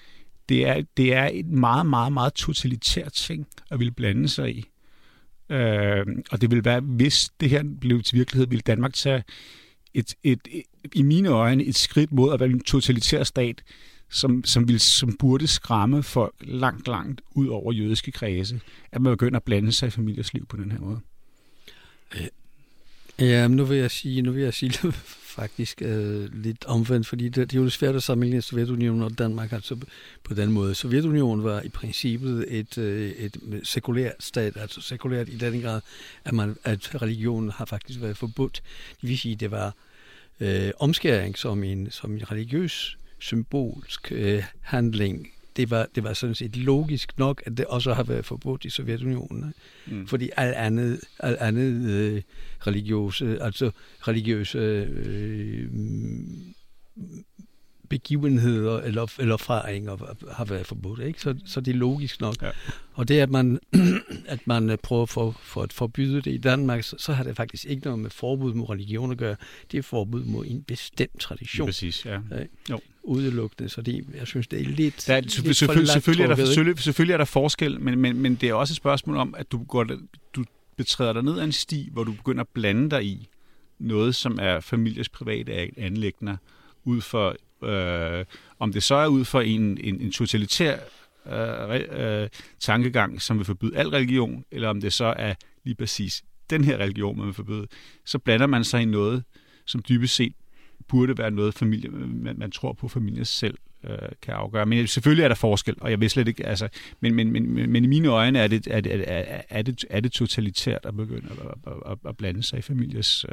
det er et meget, meget, meget totalitært ting at ville blande sig i. Og det vil være, hvis det her blev til virkelighed, vil Danmark tage i mine øjne et skridt mod at være en totalitær stat, som burde skræmme folk langt, langt ud over jødiske kredse, at man begynder at blande sig i familiers liv på den her måde. Ja, nu vil jeg sige faktisk lidt omvendt, fordi det er jo svært at sammenligne Sovjetunionen og Danmark altså på den måde. Sovjetunionen var i princippet et sekulært stat, altså sekulært i den grad, at religionen har faktisk været forbudt. Det vil sige, det var omskæring som en religiøs symbolsk handling. Det var sådan set logisk nok, at det også har været forbudt i Sovjetunionen. Fordi al andet religiøse begivenheder eller erfaringer har været forbudt, ikke? Så det er logisk nok. Ja. Og det, at man prøver for at forbyde det i Danmark, så har det faktisk ikke noget med forbud mod religion at gøre. Det er forbud mod en bestemt tradition. Præcis, ja. Jo. Udelukkende, så jeg synes, det er lidt... Selvfølgelig er der forskel, men det er også et spørgsmål om, at du betræder dig ned ad en sti, hvor du begynder at blande dig i noget, som er familiers private anliggender, ud for, om det så er ud for en totalitær tankegang, som vil forbyde al religion, eller om det så er lige præcis den her religion, man vil forbyde, så blander man sig i noget, som dybest set burde være noget, familie, man tror på, familien selv kan afgøre. Men selvfølgelig er der forskel, og jeg vil slet ikke, altså, men i mine øjne er det totalitært at begynde at blande sig i familiers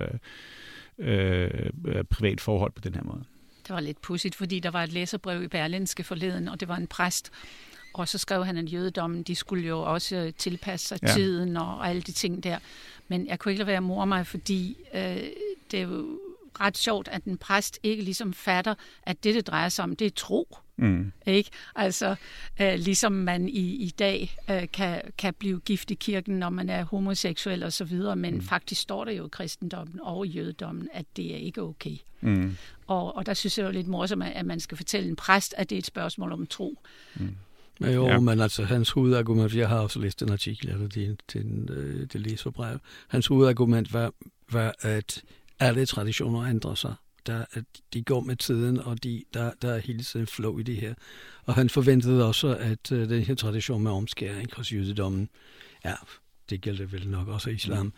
privat forhold på den her måde. Det var lidt pudsigt, fordi der var et læserbrev i Berlingske forleden, og det var en præst, og så skrev han, at jødedommen, de skulle jo også tilpasse sig tiden og alle de ting der. Men jeg kunne ikke lade være at more mig, fordi det er jo ret sjovt, at en præst ikke ligesom fatter, at det drejer sig om, det er tro. Ikke? Altså, ligesom man i dag kan blive gift i kirken, når man er homoseksuel og så videre, men faktisk står der jo i kristendommen og i jødedommen, at det er ikke okay. Og der synes jeg jo lidt morsomt, at man skal fortælle en præst, at det er et spørgsmål om tro. Men altså hans hovedargument, jeg har også læst en artikel, eller det læserbrev, hans hovedargument var, at alle traditioner ændrer sig. De går med tiden, og der er hele tiden flow i det her. Og han forventede også, at den her tradition med omskæring hos jødedommen, det gælder vel nok også islam,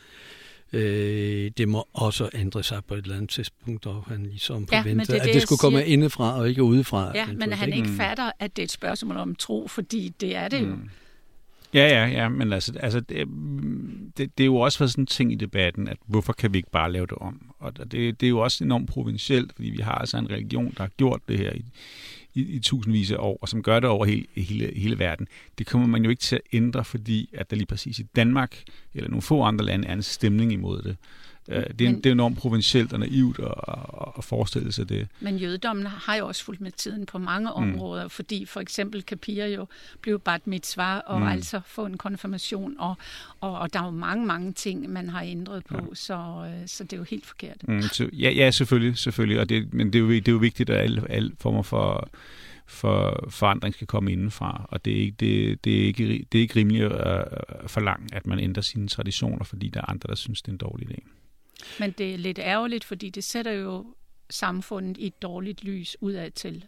det må også ændre sig på et eller andet tidspunkt, og han ligesom forventede, at det skulle komme indefra og ikke udefra. Ja, men han ikke fatter, at det er et spørgsmål om tro, fordi det er det jo. Ja, men altså det er jo også sådan en ting i debatten, at hvorfor kan vi ikke bare lave det om? Og det er jo også enormt provincielt, fordi vi har altså en religion, der har gjort det her i tusindvis af år, og som gør det over hele verden. Det kommer man jo ikke til at ændre, fordi at der lige præcis i Danmark, eller nogle få andre lande, er en stemning imod det. Det er enormt provincielt og naivt at forestille sig det. Men jødedommen har jo også fulgt med tiden på mange områder, fordi for eksempel kan piger jo blive bat mitzvah og altså få en konfirmation, og der er jo mange ting, man har ændret på, så det er jo helt forkert. Ja, selvfølgelig. Men det er jo vigtigt, at alle former for forandring skal komme indenfra, og det er ikke rimeligt at forlange, at man ændrer sine traditioner, fordi der er andre, der synes, det er en dårlig idé. Men det er lidt ærgerligt, fordi det sætter jo samfundet i et dårligt lys udadtil.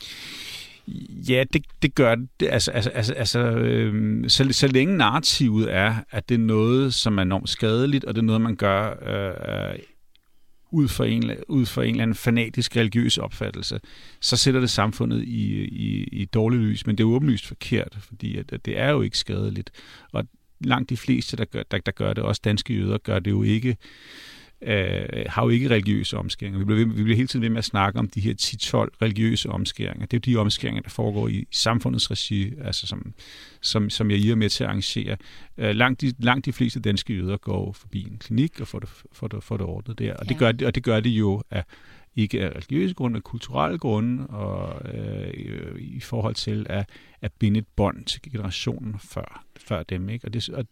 Ja, det gør det. Så længe narrativet er, at det er noget, som er enormt skadeligt, og det er noget, man gør ud for en eller anden fanatisk religiøs opfattelse, så sætter det samfundet i et dårligt lys. Men det er åbenlyst forkert, fordi at det er jo ikke skadeligt. Og langt de fleste, der gør det, også danske jøder, gør det jo ikke, har jo ikke religiøse omskæringer. Vi bliver hele tiden ved med at snakke om de her 10-12 religiøse omskæringer. Det er jo de omskæringer, der foregår i samfundets regi, altså som jeg er med til at arrangere. Langt de fleste danske jøder går forbi en klinik og får det ordnet der. Og det gør det jo af ikke af religiøse grunde, af kulturelle grunde, og i forhold til at binde et bånd til generationen før dem, ikke? Og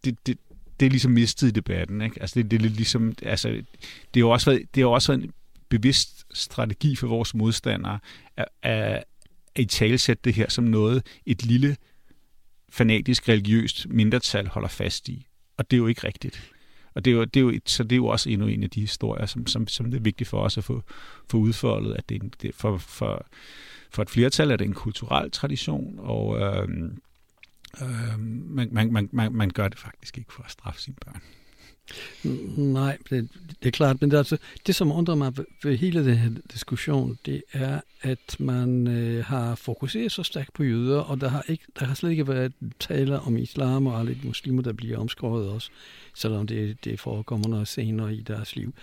det er ligesom mistet i debatten, ikke? Altså det er lidt ligesom, altså det har også været en bevidst strategi for vores modstandere at italesætte det her som noget, et lille fanatisk religiøst mindretal holder fast i. Og det er jo ikke rigtigt. Og det er jo også endnu en af de historier, som det er vigtigt for os at få udfoldet, at for et flertal er det en kulturel tradition, og man gør det faktisk ikke for at straffe sine børn. Nej, det er klart, men det som undrer mig ved hele den her diskussion, det er, at man har fokuseret så stærkt på jøder, og der har slet ikke været tale om islam og alle de muslimer, der bliver omskåret også, selvom det forekommer noget senere i deres liv.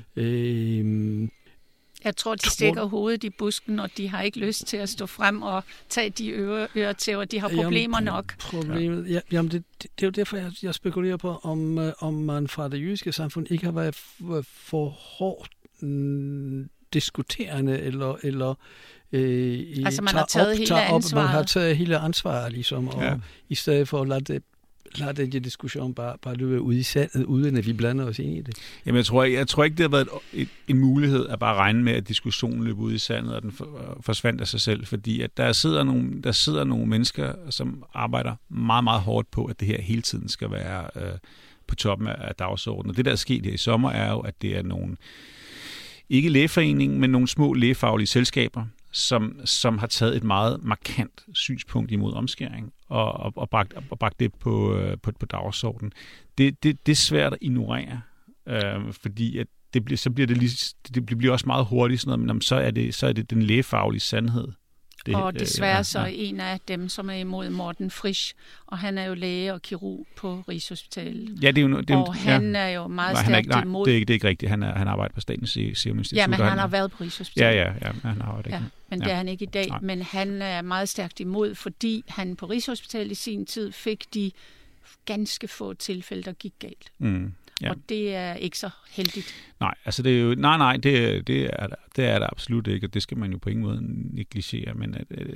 Jeg tror, de stikker hovedet i busken, og de har ikke lyst til at stå frem og tage de ører til, og de har problemer nok. Jamen, det er jo derfor, jeg spekulerer på, om man fra det jødiske samfund ikke har været for hårdt diskuterende, eller altså man har taget hele ansvaret. Man har taget hele ansvaret, ligesom, og i stedet for at lade den diskussion bare løbe ud i sandet, uden at vi blander os ind i det. Jamen, jeg tror ikke, det har været en mulighed at bare regne med, at diskussionen løber ud i sandet, og den forsvandt af sig selv, fordi at der sidder nogle mennesker, som arbejder meget, meget hårdt på, at det her hele tiden skal være på toppen af dagsordenen. Og det, der er sket her i sommer, er jo, at det er nogle, ikke lægeforeningen, men nogle små lægefaglige selskaber, som har taget et meget markant synspunkt imod omskæring og bragt det på dagsordenen. Det er svært at ignorere, fordi at det bliver også meget hurtigt sådan noget, men så er det den lægefaglige sandhed. Og desværre så en af dem, som er imod Morten Frisch, og han er jo læge og kirurg på Rigshospitalet. Ja, han er jo meget stærkt imod. Det er ikke rigtigt. Han arbejder på Statens Serum Institut. Ja, men han har været på Rigshospitalet. Ja, han har det. Men det er han ikke i dag. Nej. Men han er meget stærkt imod, fordi han på Rigshospitalet i sin tid fik de ganske få tilfælde, der gik galt. Ja. Og det er ikke så heldigt. Nej, altså det er jo det er der absolut ikke, og det skal man jo på ingen måde negligere, men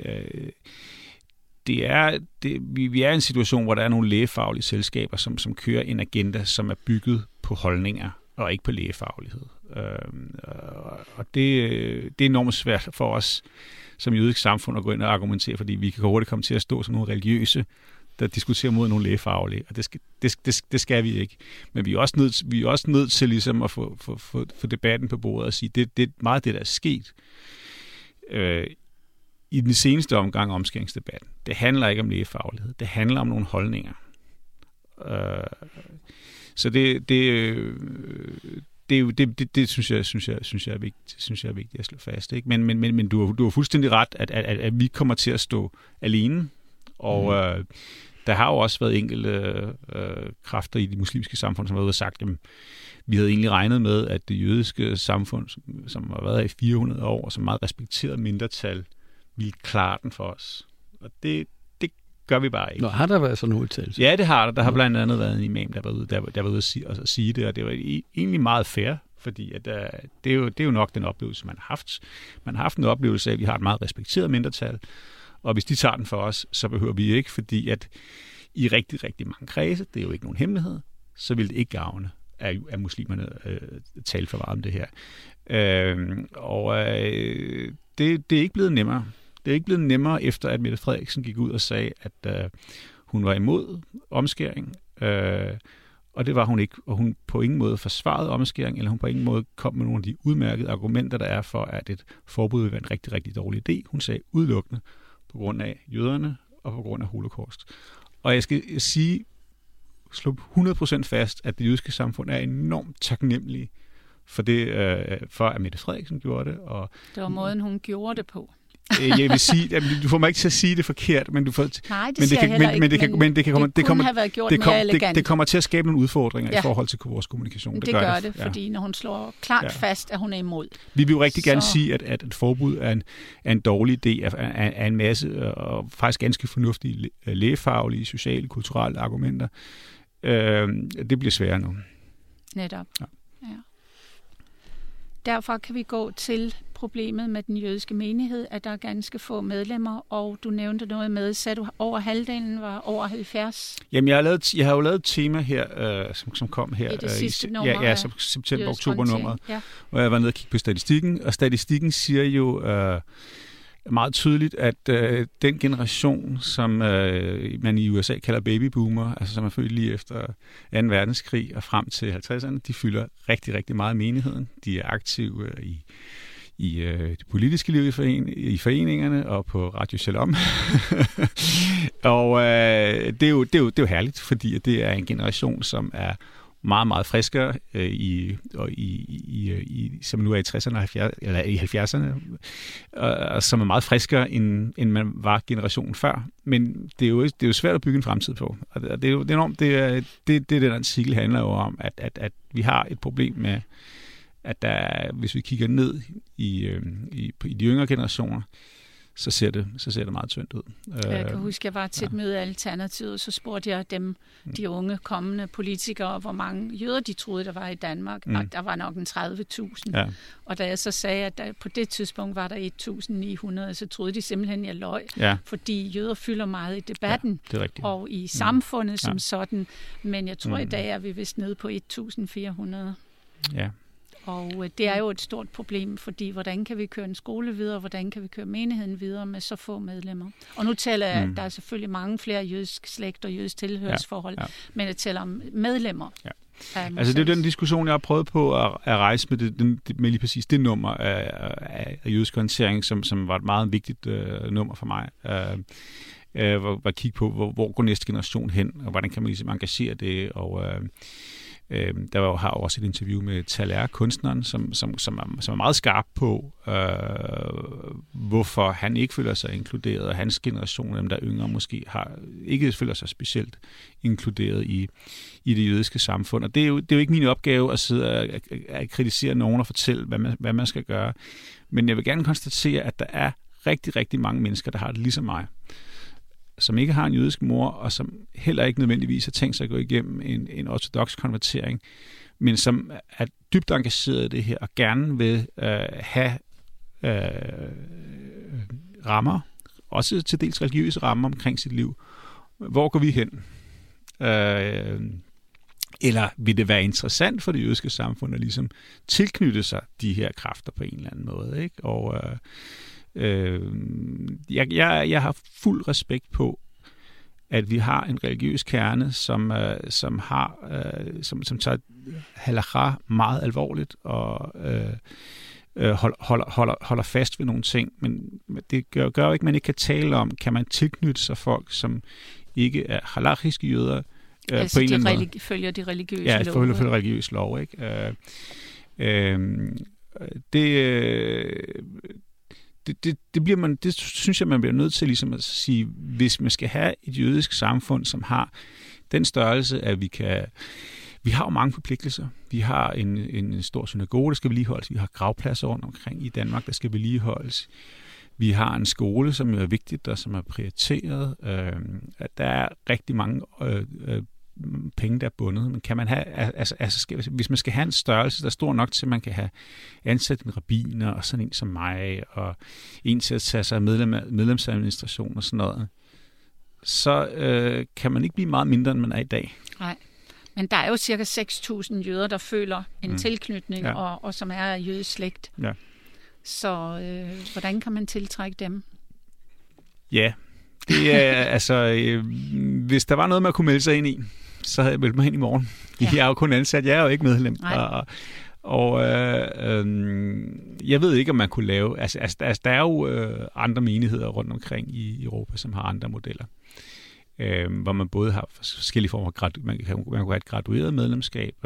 vi er i en situation, hvor der er nogle lægefaglige selskaber, som kører en agenda, som er bygget på holdninger og ikke på lægefaglighed. Og det er enormt svært for os som jødisk samfund at gå ind og argumentere, fordi vi kan hurtigt komme til at stå som nogle religiøse, der diskuterer mod nogle lægefaglige, og det skal vi ikke. Men vi er også nødt til ligesom at få debatten på bordet og sige, det er meget det, der er sket i den seneste omgang af omskæringsdebatten. Det handler ikke om lægefaglighed, det handler om nogle holdninger. Så det synes jeg er vigtigt at slå fast, ikke? Men du har fuldstændig ret, at vi kommer til at stå alene. Og der har jo også været enkelte kræfter i de muslimske samfund, som har været ude og sagt, at vi havde egentlig regnet med, at det jødiske samfund, som har været her i 400 år, og som meget respekteret mindretal, ville klare den for os. Og det gør vi bare ikke. Nå, har der været sådan en udtalelse? Ja, det har der. Der har blandt andet været en imam, der var ude at sige det, og det var egentlig meget fair, fordi at, det er jo nok den oplevelse, man har haft. Man har haft en oplevelse af, at vi har et meget respekteret mindretal, og hvis de tager den for os, så behøver vi ikke, fordi at i rigtig, rigtig mange kredse, det er jo ikke nogen hemmelighed, så vil det ikke gavne af muslimerne tale for meget om det her. Det er ikke blevet nemmere. Det er ikke blevet nemmere, efter at Mette Frederiksen gik ud og sagde, at hun var imod omskæring, og det var hun ikke, og hun på ingen måde forsvarede omskæring, eller hun på ingen måde kom med nogle af de udmærkede argumenter, der er for, at et forbud vil være en rigtig, rigtig dårlig idé. Hun sagde udelukkende på grund af jøderne og på grund af holocaust. Og jeg skal slå 100% fast, at det jødiske samfund er enormt taknemmelige for det, for at Mette Frederiksen gjorde det. Og det var måden, hun gjorde det på. Jeg vil sige, du får mig ikke til at sige det forkert, men du får. Nej, det siger jeg heller ikke, men det kunne have været gjort mere elegant. Det kommer til at skabe nogle udfordringer i forhold til vores kommunikation. Det gør det, fordi når hun slår klart fast, at hun er imod. Vi vil jo rigtig gerne sige, at et forbud er en dårlig idé af en masse og faktisk ganske fornuftige lægefaglige, sociale, kulturelle argumenter. Det bliver sværere nu. Netop. Ja. derfra kan vi gå til problemet med den jødiske menighed, at der er ganske få medlemmer, og du nævnte noget med, sagde du over halvdelen var over 70? Jamen, jeg har jo lavet et tema her, som kom her. I det sidste nummer som september-oktober-nummeret, ja. hvor jeg var nede og kigge på statistikken, og statistikken siger jo meget tydeligt, at den generation, som man i USA kalder babyboomer, altså som er født lige efter 2. verdenskrig og frem til 50'erne, de fylder rigtig, rigtig meget i menigheden. De er aktive i det politiske liv i foreningerne og på Radio Shalom. Og det er jo herligt, fordi det er en generation, som er meget, meget friskere som nu er i 60'erne eller i 70'erne, og som er meget friskere, end man var generationen før. Men det er jo svært at bygge en fremtid på. Og det er jo enormt, det den artikel handler jo om, at vi har et problem med, at der, hvis vi kigger ned i de yngre generationer, så ser det meget tyndt ud. Jeg kan huske, jeg var til et møde af Alternativet, så spurgte jeg dem, de unge kommende politikere, hvor mange jøder de troede, der var i Danmark. Og der var nok en 30.000. Ja. Og da jeg så sagde, at på det tidspunkt var der 1.900, så troede de simpelthen, jeg løg. Ja. Fordi jøder fylder meget i debatten og i samfundet som sådan. Men jeg tror, i dag er vi vist nede på 1.400. Ja. Og det er jo et stort problem, fordi hvordan kan vi køre en skole videre, hvordan kan vi køre menigheden videre med så få medlemmer? Og nu taler jeg, der er selvfølgelig mange flere jødisk slægt og jødisk tilhørsforhold, men jeg taler om medlemmer. Ja. Altså det er jo den diskussion, jeg har prøvet på at rejse med lige præcis det nummer af jødisk orientering, som var et meget vigtigt nummer for mig. Hvor kigge på, hvor går næste generation hen, og hvordan kan man ligesom engagere det, og har også et interview med Taler, kunstneren, som er meget skarp på, hvorfor han ikke føler sig inkluderet, og hans generation, dem der yngre måske, ikke føler sig specielt inkluderet i det jødiske samfund. Og det er jo ikke min opgave at sidde og kritisere nogen og fortælle, hvad man skal gøre. Men jeg vil gerne konstatere, at der er rigtig, rigtig mange mennesker, der har det ligesom mig, som ikke har en jødisk mor, og som heller ikke nødvendigvis har tænkt sig at gå igennem en ortodox konvertering, men som er dybt engageret i det her, og gerne vil have rammer, også til dels religiøse rammer omkring sit liv. Hvor går vi hen? Eller vil det være interessant for det jødiske samfund at ligesom tilknytte sig de her kræfter på en eller anden måde, ikke? Og jeg har fuld respekt på, at vi har en religiøs kerne, som tager halakha meget alvorligt og holder fast ved nogle ting. Men det gør jo ikke, at man ikke kan tale om, kan man tilknytte sig folk, som ikke er halakhiske jøder, altså på en eller anden måde. Følger de religiøse lov. Ja, følger religiøs lov, ikke? Det synes jeg, man bliver nødt til ligesom at sige, hvis man skal have et jødisk samfund, som har den størrelse, at vi har jo mange forpligtelser. Vi har en stor synagoge, der skal vedligeholdes. Vi har gravpladser rundt omkring i Danmark, der skal vedligeholdes. Vi har en skole, som er vigtigt og som er prioriteret. Der er rigtig mange penge, der er bundet. Men kan man have, hvis man skal have en størrelse, der er stor nok til, at man kan have ansat en rabbiner og sådan en som mig, og en til at tage sig af medlemsadministration og sådan noget, så kan man ikke blive meget mindre, end man er i dag. Nej. Men der er jo cirka 6.000 jøder, der føler en tilknytning, og som er af jødisk slægt. Ja. Så hvordan kan man tiltrække dem? Ja, det er hvis der var noget, man kunne melde sig ind i, så havde jeg meldt mig ind i morgen. Ja. Jeg er jo kun ansat, jeg er jo ikke medlem. Og jeg ved ikke, om man kunne lave... der er jo andre menigheder rundt omkring i Europa, som har andre modeller. Hvor man både har forskellige former man kan have et gradueret medlemskab.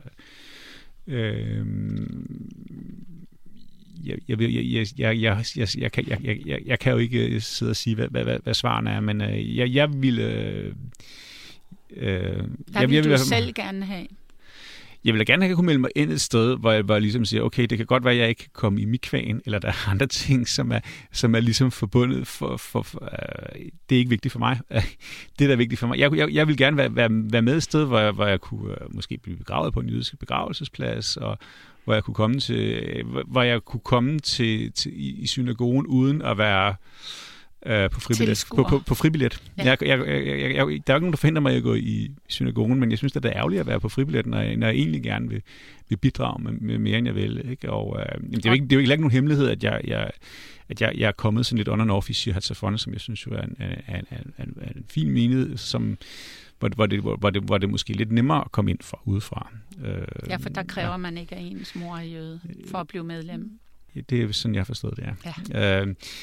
Jeg kan jo ikke sidde og sige, hvad svarene er, men jeg ville... Hvad vil du selv gerne have? jeg vil da gerne have kunne melde mig ind et sted, hvor jeg ligesom siger, okay, det kan godt være, at jeg ikke kan komme i mikvaen, eller der er andre ting, som er ligesom forbundet det er ikke vigtigt for mig. Det, der er vigtigt for mig. Jeg vil gerne være med et sted, hvor jeg kunne måske blive begravet på en jødisk begravelsesplads, og hvor jeg kunne komme til i synagogen uden at være på fribillet. Ja. Der er jo ikke nogen, der forhindrer mig at gå i synagogen, men jeg synes, at det er ærgerligt at være på fribillet, når jeg egentlig gerne vil bidrage med mere, end jeg vil. Ikke? Og det er jo ikke nogen hemmelighed, at jeg er kommet sådan lidt on and off i Shir Hatzafon, som jeg synes jo er en fin menighed, hvor det måske er lidt nemmere at komme ind fra udefra. Ja, for der kræver man ikke, at ens mor er jøde for at blive medlem. Det er sådan, jeg har forstået det, ja.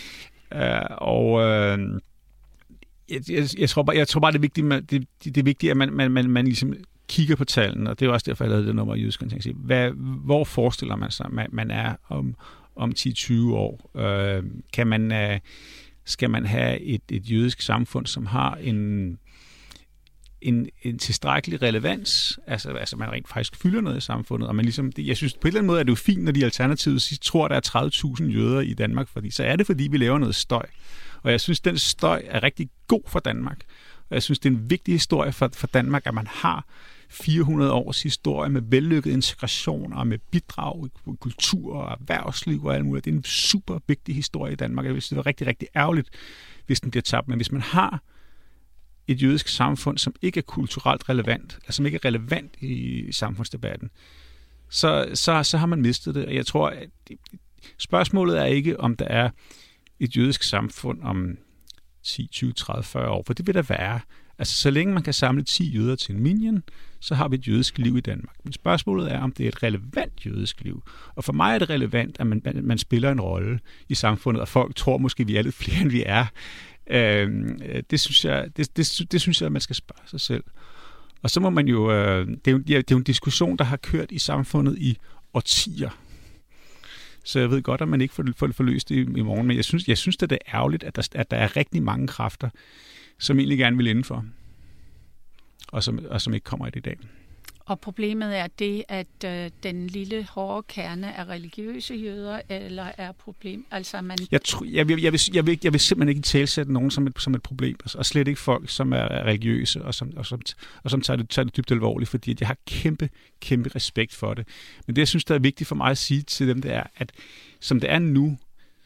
Jeg tror bare, det er vigtigt, at man ligesom kigger på tallene, og det er også derfor, jeg lavede det nummer i Jødisk Kontekst. Hvor forestiller man sig, man er om 10-20 år? Skal man have et jødisk samfund, som har en tilstrækkelig relevans, altså man rent faktisk fylder noget i samfundet, og man ligesom, jeg synes på en eller anden måde er det jo fint, når de alternativt tror, der er 30.000 jøder i Danmark, så er det, fordi vi laver noget støj. Og jeg synes, den støj er rigtig god for Danmark. Og jeg synes, det er en vigtig historie for Danmark, at man har 400 års historie med vellykket integration og med bidrag i kultur og erhvervsliv og alt muligt. Det er en super vigtig historie i Danmark. Jeg synes, det var rigtig, rigtig ærgerligt, hvis den bliver tabt. Men hvis man har et jødisk samfund, som ikke er kulturelt relevant, altså som ikke er relevant i samfundsdebatten, så har man mistet det. Og jeg tror, at spørgsmålet er ikke, om der er et jødisk samfund om 10, 20, 30, 40 år, for det vil der være. Altså, så længe man kan samle 10 jøder til en minyan, så har vi et jødisk liv i Danmark. Men spørgsmålet er, om det er et relevant jødisk liv. Og for mig er det relevant, at man spiller en rolle i samfundet, og folk tror måske, vi er lidt flere, end vi er. Det synes jeg, at man skal spørge sig selv. Og så må man jo... Det er jo en diskussion, der har kørt i samfundet i årtier. Så jeg ved godt, at man ikke får løst det i morgen. Men jeg synes, at det er ærgerligt, at der er rigtig mange kræfter, som egentlig gerne vil indenfor, og som ikke kommer i det i dag. Og problemet er det, at den lille hårde kerne er religiøse jøder, eller er problem? Altså man... Jeg vil simpelthen ikke talsætte nogen som et problem, og slet ikke folk, som er religiøse, og som tager det dybt alvorligt, fordi at jeg har kæmpe respekt for det. Men det, jeg synes, der er vigtigt for mig at sige til dem, det er, at som det er nu,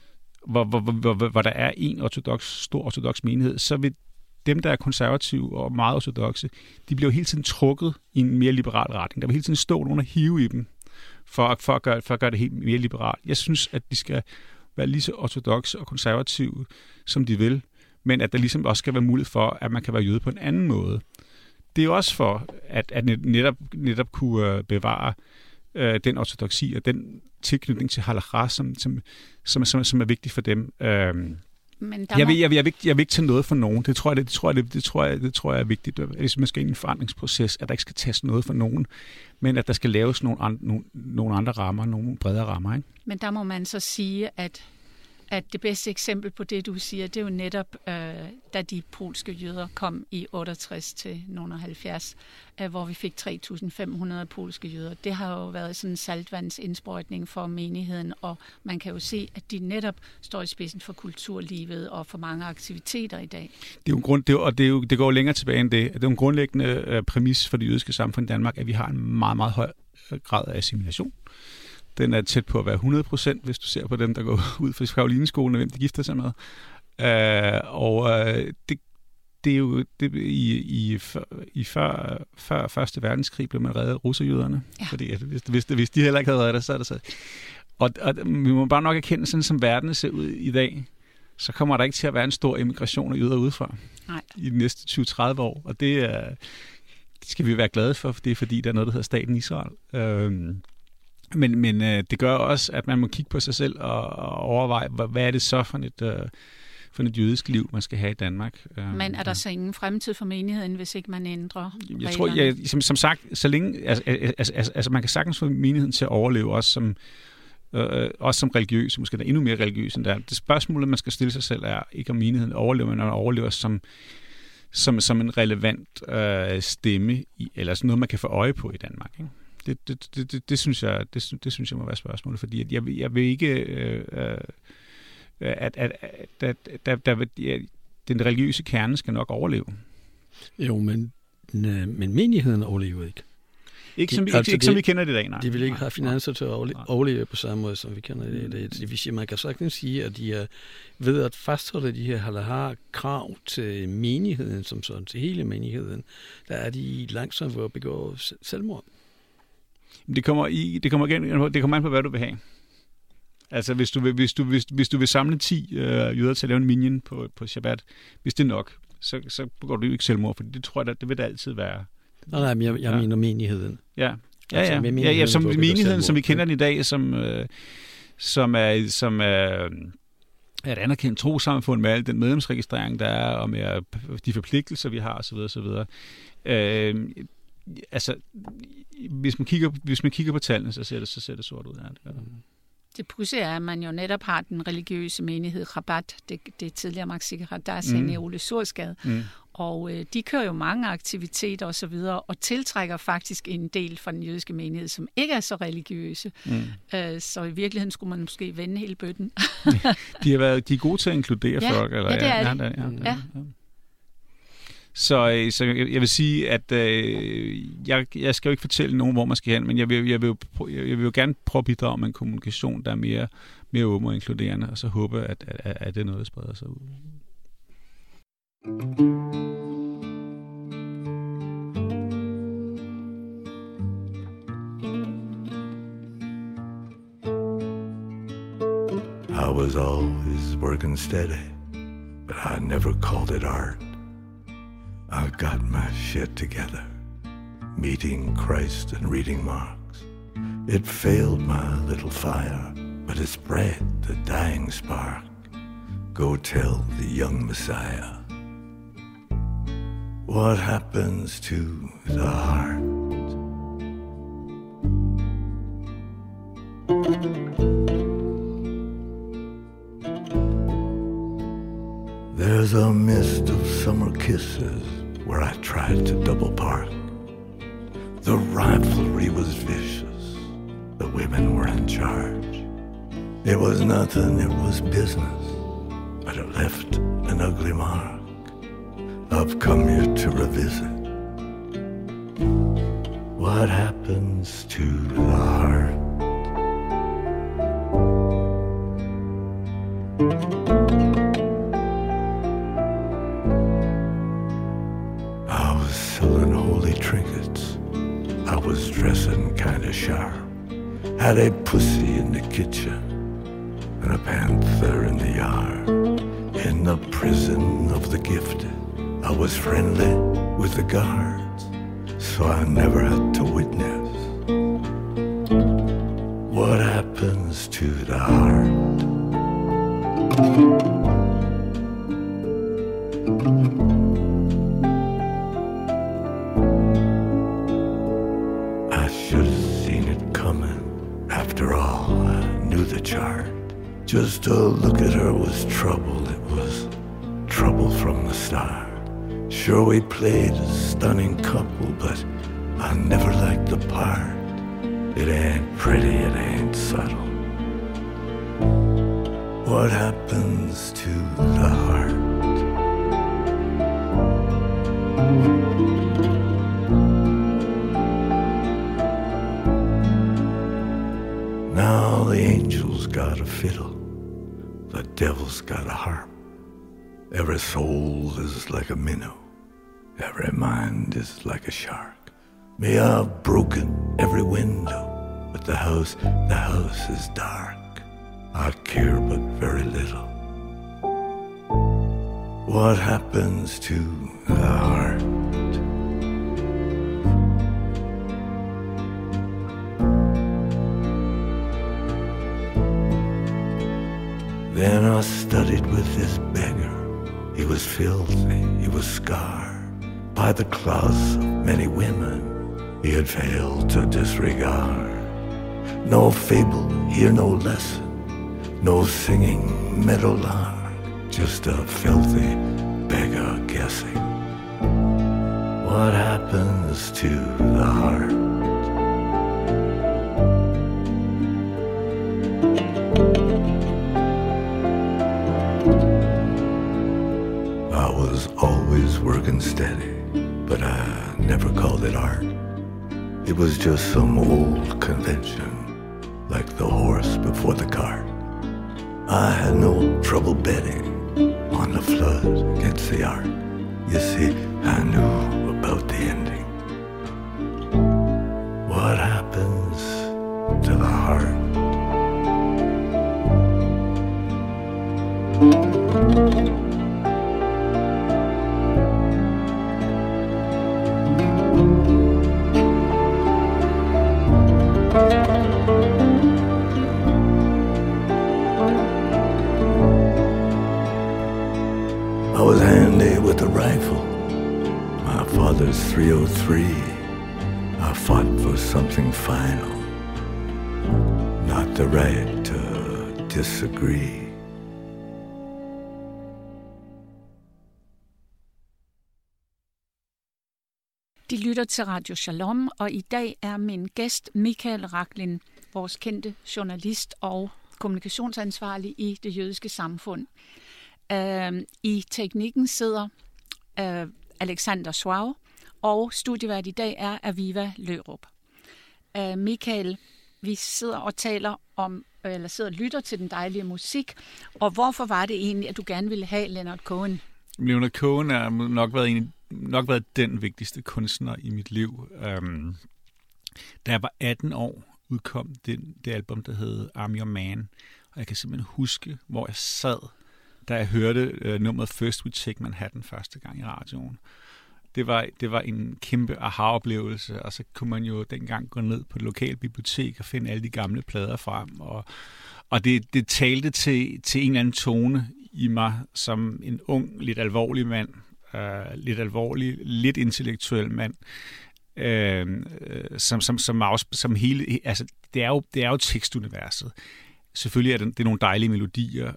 hvor der er en stor ortodoks menighed, så vil dem, der er konservative og meget ortodokse, de bliver jo hele tiden trukket i en mere liberal retning. Der vil hele tiden stå nogen og hive i dem, for at gøre det helt mere liberalt. Jeg synes, at de skal være lige så ortodokse og konservative, som de vil, men at der ligesom også skal være mulighed for, at man kan være jøde på en anden måde. Det er jo også for, at netop kunne bevare den ortodoksi og den tilknytning til halakha, som er vigtig for dem. Men jeg vil ikke tage noget for nogen. Det tror jeg er vigtigt, hvis man skal ind i en forandringsproces, at der ikke skal tages noget for nogen, men at der skal laves nogle andre rammer, nogle bredere rammer. Ikke? Men der må man så sige, at det bedste eksempel på det, du siger, det er jo netop, da de polske jøder kom i 68 til 70, hvor vi fik 3.500 polske jøder. Det har jo været sådan en saltvandsindsprøjtning for menigheden, og man kan jo se, at de netop står i spidsen for kulturlivet og for mange aktiviteter i dag. Det går længere tilbage end det. Det er en grundlæggende præmis for det jødiske samfund i Danmark, at vi har en meget, meget høj grad af assimilation. Den er tæt på at være 100%, hvis du ser på dem, der går ud fra Karolineskolen, og hvem de gifter sig med. Det er jo i før Første Verdenskrig blev man reddet russerjøderne. Ja. Fordi hvis de heller ikke havde reddet det, så er det så. Og vi må bare nok erkende, sådan som verden ser ud i dag, så kommer der ikke til at være en stor immigration af jøder udefra. Nej. I de næste 20-30 år. Og det skal vi være glade for det er fordi, der er noget, der hedder staten Israel. Men det gør også, at man må kigge på sig selv og overveje, hvad er det så for et jødisk liv, man skal have i Danmark. Men er der så ingen fremtid for menigheden, hvis ikke man ændrer reglerne? Jeg tror, som sagt, så længe, altså man kan sagtens få menigheden til at overleve, også som religiøs, måske der er endnu mere religiøs end der. Det spørgsmål, man skal stille sig selv, er ikke om menigheden overlever, men om man overlever som en relevant stemme, eller sådan noget, man kan få øje på i Danmark, ikke? Det synes jeg må være spørgsmålet, fordi jeg vil ikke, at den religiøse kerne skal nok overleve. Jo, men menigheden overlever ikke. Ikke som vi kender det i dag, nej. De vil ikke have finanser til at overleve på samme måde, som vi kender det i dag. Det vil sige, man kan sagtens sige, at de er ved at fastholde de her halal-krav til menigheden, som sådan, til hele menigheden, der er de langsomt ved at begå selvmord. Det kommer an på, hvad du vil have. Altså, hvis du vil samle 10 jøder til at lave en minyan på Shabbat, hvis det er nok, så begår du jo ikke selvmord, for det tror jeg, det vil det altid være. Nej, men jeg mener menigheden. Ja, som menigheden, som vi kender den i dag, som er et anerkendt trosamfund med al den medlemsregistrering, der er, og med de forpligtelser, vi har, osv. Altså, hvis man kigger på tallene, så ser det sort ud. Ja, det pudsige er, at man jo netop har den religiøse menighed Chabad, det tidligere Maxi Hadass i Ole Sursgade, og de kører jo mange aktiviteter og så videre, og tiltrækker faktisk en del fra den jødiske menighed, som ikke er så religiøse. Så i virkeligheden skulle man måske vende hele bøtten. De er gode til at inkludere folk. Eller? Ja, det er de. Ja. Så jeg vil sige, at jeg skal jo ikke fortælle nogen, hvor man skal hen, men jeg vil jo gerne prøve at bidrage med en kommunikation, der er mere åben og inkluderende, og så håbe, at det er noget, der spreder sig ud. I was always working steady, but I never called it art. I got my shit together, meeting Christ and reading Marx. It failed my little fire, but it spread the dying spark. Go tell the young Messiah what happens to the heart. There's a mist of summer kisses where I tried to double park. The rivalry was vicious, the women were in charge. It was nothing, it was business, but it left an ugly mark. I've come here to revisit what happens to the heart. Trinkets. I was dressing kinda sharp. Had a pussy in the kitchen and a panther in the yard. In the prison of the gifted, I was friendly with the guards, so I never had to witness what happens to the heart. Just to look at her was trouble, it was trouble from the start. Sure, we played a stunning couple, but I never liked the part. It ain't pretty, it ain't subtle. What happens to the heart? Now the angel's got a fiddle, the devil's got a harp. Every soul is like a minnow, every mind is like a shark. Me, I've broken every window, but the house is dark. I care but very little. What happens to the heart? Then I studied with this beggar. He was filthy, he was scarred by the claws of many women he had failed to disregard. No fable, here no lesson, no singing meadowlark, just a filthy beggar guessing what happens to the heart. steady, but I never called it art. It was just some old convention, like the horse before the cart. I had no trouble betting on the flood against the art. You see, I knew about the ending. What happens to the heart? I was handy with a rifle, my father's .303. I fought for something final, not the right to disagree. De lytter til Radio Shalom, og i dag er min gæst Michael Rachlin, vores kendte journalist og kommunikationsansvarlig i det jødiske samfund. I teknikken sidder Alexander Schwab, og studievært i dag er Aviva Lørup. Michael, vi sidder og taler om, eller sidder og lytter til den dejlige musik, og hvorfor var det egentlig, at du gerne ville have Leonard Cohen? Leonard Cohen er nok været den vigtigste kunstner i mit liv. Da jeg var 18 år, udkom det album, der hed I'm Your Man, og jeg kan simpelthen huske, hvor jeg sad, da jeg hørte nummeret First We Take Manhattan første gang i radioen. Det var en kæmpe aha-oplevelse, og så kunne man jo dengang gå ned på det lokale bibliotek og finde alle de gamle plader frem, og det talte til en eller anden tone i mig som en ung, lidt alvorlig mand, lidt intellektuel mand, som hele, altså det er jo tekstuniverset. Selvfølgelig er det nogle dejlige melodier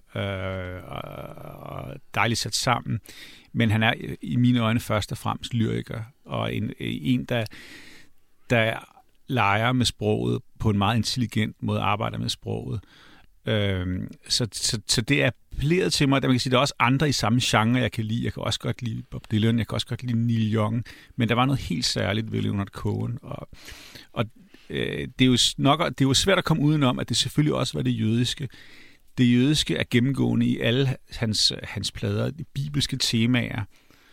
og dejligt sat sammen, men han er i mine øjne først og fremmest lyriker, og en der leger med sproget på en meget intelligent måde, arbejder med sproget. Så det er appelleret til mig. Der man kan sige, der er også andre i samme genre, jeg kan lide. Jeg kan også godt lide Bob Dylan, jeg kan også godt lide Neil Young, men der var noget helt særligt ved Leonard Cohen, og det er jo svært at komme udenom, at det selvfølgelig også var det jødiske. Det jødiske er gennemgående i alle hans plader, de bibelske temaer,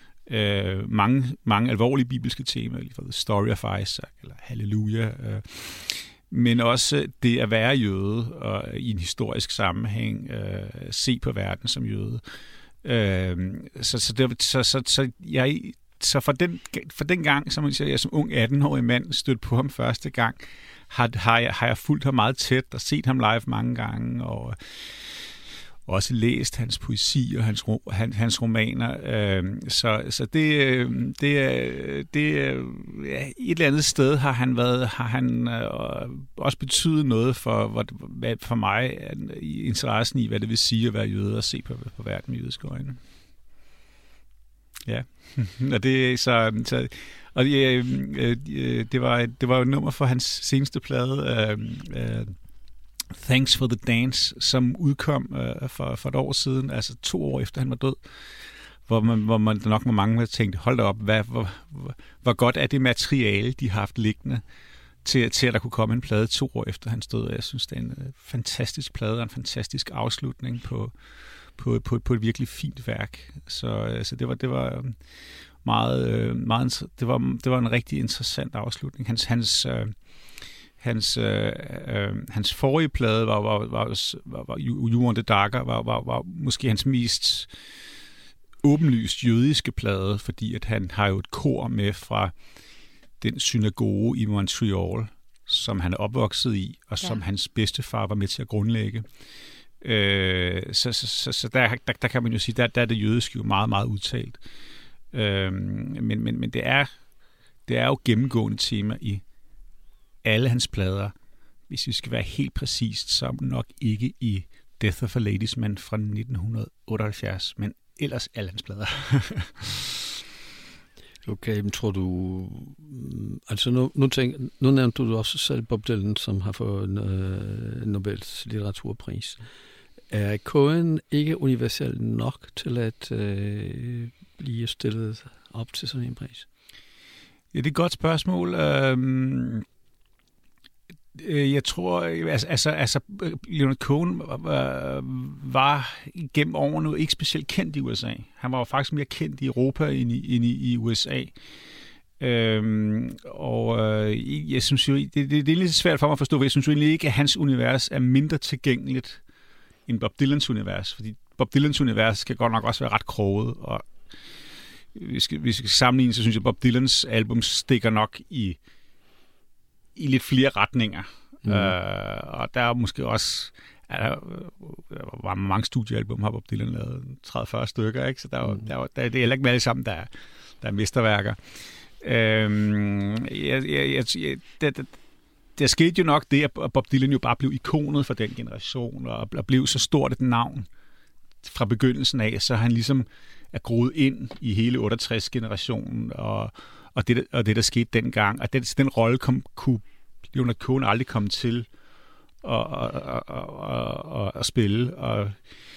mange alvorlige bibelske temaer, lige fra The Story of Isaac eller Halleluja, men også det at være jøde og i en historisk sammenhæng se på verden som jøde. Så for den gang, som jeg som ung 18-årig mand stødte på ham første gang, har jeg fulgt ham meget tæt og set ham live mange gange, og også læst hans poesi og hans romaner. Så det et eller andet sted har han også betydet noget for mig, interessen i, hvad det vil sige at være jøde og se på verden med jødiske øjne. Ja, og det så og det var jo et nummer for hans seneste plade, Thanks for the Dance, som udkom for et år siden, altså 2 år efter han var død, hvor man nok med mange tænkte, hold da op, hvor godt er det materiale, de har haft liggende, til at der kunne komme en plade 2 år efter hans død. Jeg synes, det er en fantastisk plade og en fantastisk afslutning på et virkelig fint værk. Så det var meget det var en rigtig interessant afslutning. Hans forrige plade var You Want the Darker, var måske hans mest åbenlyst jødiske plade, fordi at han har jo et kor med fra den synagoge i Montreal, som han er opvokset i, og som hans bedstefar var med til at grundlægge. Så der kan man jo sige, der er det jødiske jo meget, meget udtalt. Men det er jo gennemgående tema i alle hans plader. Hvis vi skal være helt præcist, så nok ikke i Death of a Ladies Man fra 1978, men ellers alle hans plader. Okay, men tror du... Altså nu nævnte du også selv Bob Dylan, som har fået Nobels litteraturpris. Er Cohen ikke universel nok til at blive stillet op til sådan en pris? Ja, det er et godt spørgsmål. Jeg tror, altså Leonard Cohen var gennem årene ikke specielt kendt i USA. Han var jo faktisk mere kendt i Europa end i USA. Jeg synes jo, det er lidt svært for mig at forstå, for jeg synes jo egentlig ikke, at hans univers er mindre tilgængeligt end Bob Dylans univers, fordi Bob Dylans univers kan godt nok også være ret kroget, og hvis vi skal sammenligne, så synes jeg, at Bob Dylans album stikker nok i lidt flere retninger. Og der er måske også... hvor mange studiealbum har Bob Dylan lavet? 30-40 stykker, ikke? Så det er heller ikke med alle sammen, der er mesterværker. Der skete jo nok det, at Bob Dylan jo bare blev ikonet for den generation, og blev så stort et navn fra begyndelsen af, så han ligesom er groet ind i hele 68-generationen, og det, der skete dengang. Og den rolle kunne Leonard Cohen aldrig komme til at spille. Og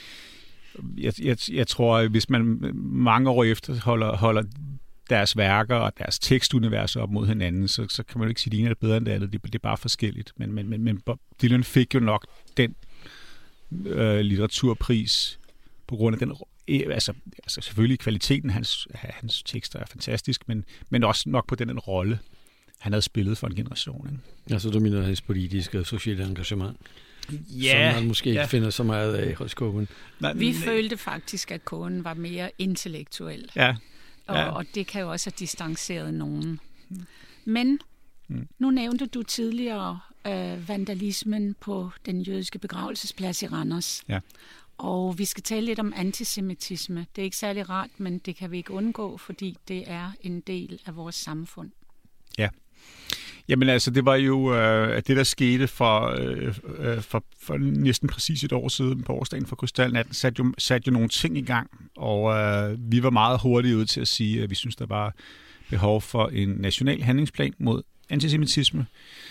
jeg tror, at hvis man mange år efter holder deres værker og deres tekstunivers op mod hinanden, så kan man jo ikke sige, at det ene er bedre end det andet. Det er bare forskelligt. Men Bob Dylan fik jo nok den litteraturpris på grund af den... Altså selvfølgelig kvaliteten af hans tekster er fantastisk, men også nok på den rolle, han havde spillet for en generation. Ikke? Altså du mener hans politiske og sociale engagement, som man måske ikke finder så meget af hos Cohen. Vi følte faktisk, at Cohen var mere intellektuel. Ja. Og det kan jo også have distanceret nogen. Men nu nævnte du tidligere vandalismen på den jødiske begravelsesplads i Randers. Ja. Og vi skal tale lidt om antisemitisme. Det er ikke særlig rart, men det kan vi ikke undgå, fordi det er en del af vores samfund. Ja. Jamen altså, det var jo det, der skete for næsten præcis et år siden på årsdagen for Krystalnatten, satte jo nogle ting i gang, og vi var meget hurtige ud til at sige, at vi synes, der var behov for en national handlingsplan mod antisemitisme,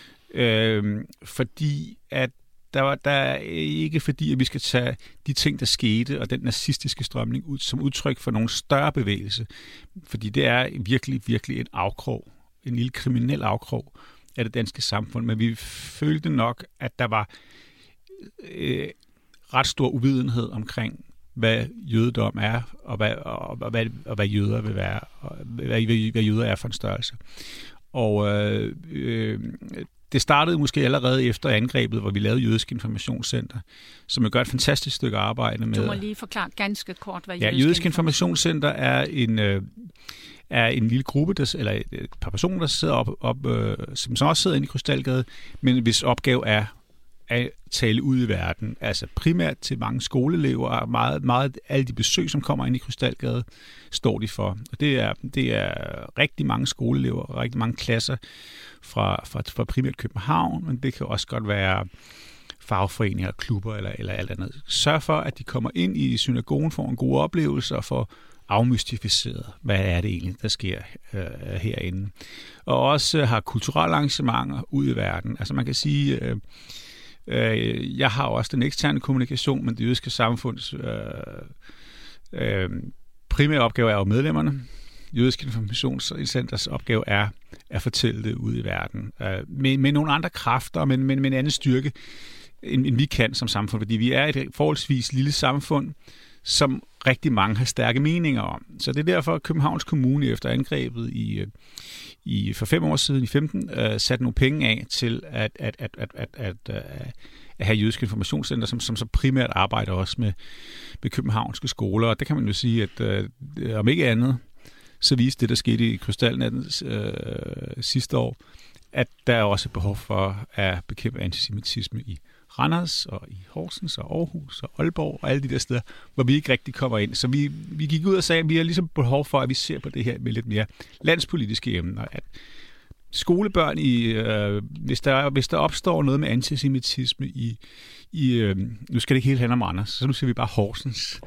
fordi at der er ikke fordi, at vi skal tage de ting, der skete, og den nazistiske strømning ud som udtryk for nogle større bevægelse, fordi det er virkelig, virkelig en afkrog, en lille kriminel afkrog af det danske samfund, men vi følte nok, at der var ret stor uvidenhed omkring, hvad jødedom er, og hvad jøder vil være, og hvad jøder er for en størrelse. Og det startede måske allerede efter angrebet, hvor vi lavede Jødisk Informationscenter, som jo gør et fantastisk stykke arbejde med... Du må lige forklare ganske kort, hvad Jødisk Informationscenter er en lille gruppe, eller et par personer, der sidder som så også sidder inde i Krystalgade, men hvis opgave er at tale ud i verden. Altså primært til mange skoleelever, og meget alle de besøg, som kommer ind i Krystalgade, står de for. Og det er rigtig mange skoleelever og rigtig mange klasser fra primært København, men det kan også godt være fagforeninger, klubber eller alt andet. Sørg for, at de kommer ind i synagogen, får en god oplevelse og får afmystificeret, hvad er det egentlig, der sker herinde. Og også har kulturelle arrangementer ud i verden. Altså man kan sige, jeg har også den eksterne kommunikation, men det jødiske samfunds primære opgave er jo medlemmerne. Jødisk Informationscenters opgave er at fortælle det ud i verden. Med nogle andre kræfter, men med en anden styrke, end vi kan som samfund, fordi vi er et forholdsvis lille samfund, som rigtig mange har stærke meninger om. Så det er derfor, at Københavns Kommune efter angrebet for 5 år siden, i 15, satte nogle penge af til at have Jødisk Informationscenter, som så primært arbejder også med københavnske skoler. Og der kan man jo sige, at om ikke andet, så viste det, der skete i Krystalnatten sidste år, at der er også behov for at bekæmpe antisemitisme i Randers og i Horsens og Aarhus og Aalborg og alle de der steder, hvor vi ikke rigtig kommer ind. Så vi gik ud og sagde, at vi har ligesom behov for, at vi ser på det her med lidt mere landspolitiske emner. At skolebørn, hvis der opstår noget med antisemitisme nu skal det ikke helt handle om Randers, så nu siger vi bare Horsens,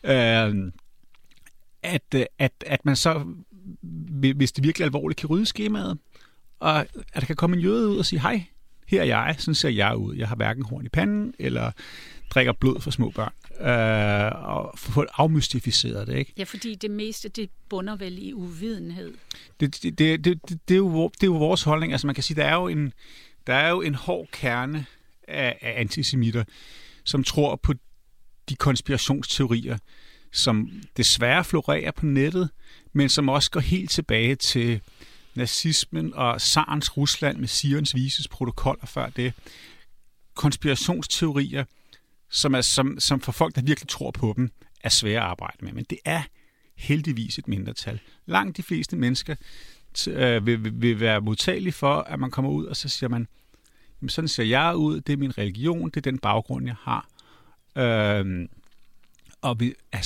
at man så, hvis det virkelig alvorligt, kan rydde skemaet, og at der kan komme en jøde ud og sige, hej, her er jeg, sådan ser jeg ud. Jeg har hverken horn i panden, eller drikker blod for små børn. Og få afmystificeret det, ikke? Ja, fordi det meste, det bunder vel i uvidenhed. Det er jo vores holdning. Altså man kan sige, der er jo en hård kerne af antisemitter, som tror på de konspirationsteorier, som desværre florerer på nettet, men som også går helt tilbage til nazismen og Tsarens Rusland med Sions Vises protokoller før det. Konspirationsteorier, som for folk, der virkelig tror på dem, er svære at arbejde med. Men det er heldigvis et mindretal. Langt de fleste mennesker vil være modtagelige for, at man kommer ud, og så siger man, jamen, sådan ser jeg ud, det er min religion, det er den baggrund, jeg har. Og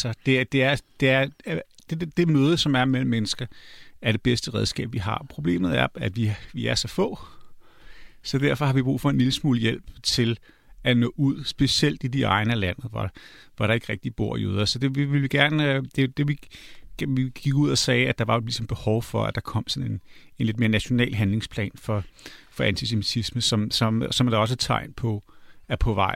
det møde, som er mellem mennesker, er det bedste redskab, vi har. Problemet er, at vi er så få, så derfor har vi brug for en lille smule hjælp til at nå ud, specielt i de egne af landet, hvor der ikke rigtig bor jøder. Så det vil vi gerne, vi gik ud og sagde, at der var ligesom behov for, at der kom sådan en lidt mere national handlingsplan for antisemitisme, som er der også et tegn på, er på vej.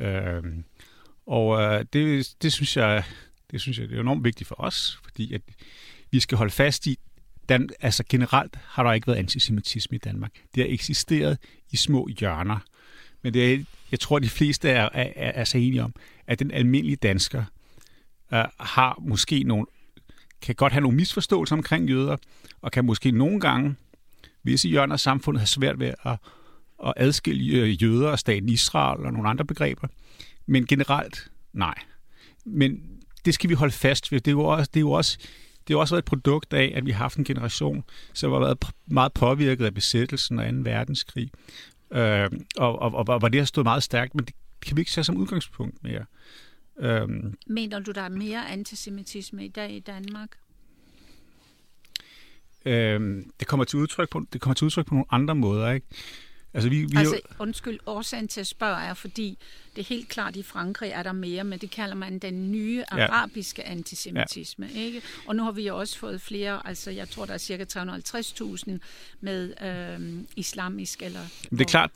Det synes jeg det er enormt vigtigt for os, fordi at vi skal holde fast i, altså generelt har der ikke været antisemitisme i Danmark. Det har eksisteret i små hjørner. Men jeg tror, de fleste er så enige om, at den almindelige dansker har måske kan godt have nogle misforståelser omkring jøder, og kan måske nogle gange, visse hjørner af samfundet, have svært ved at adskille jøder og staten Israel og nogle andre begreber. Men generelt, nej. Men det skal vi holde fast ved. Det er jo også været et produkt af, at vi har haft en generation, som har været meget påvirket af besættelsen og 2. verdenskrig. Og hvor det har stået meget stærkt, men det kan vi ikke se som udgangspunkt mere. Mener du, der er mere antisemitisme i dag i Danmark? Det kommer til udtryk på nogle andre måder, ikke? Altså, årsagen til at spørge er, fordi det er helt klart, i Frankrig er der mere, men det kalder man den nye arabiske antisemitisme, ikke? Og nu har vi jo også fået flere, altså jeg tror, der er cirka 350.000 med islamisk eller... Det er klart,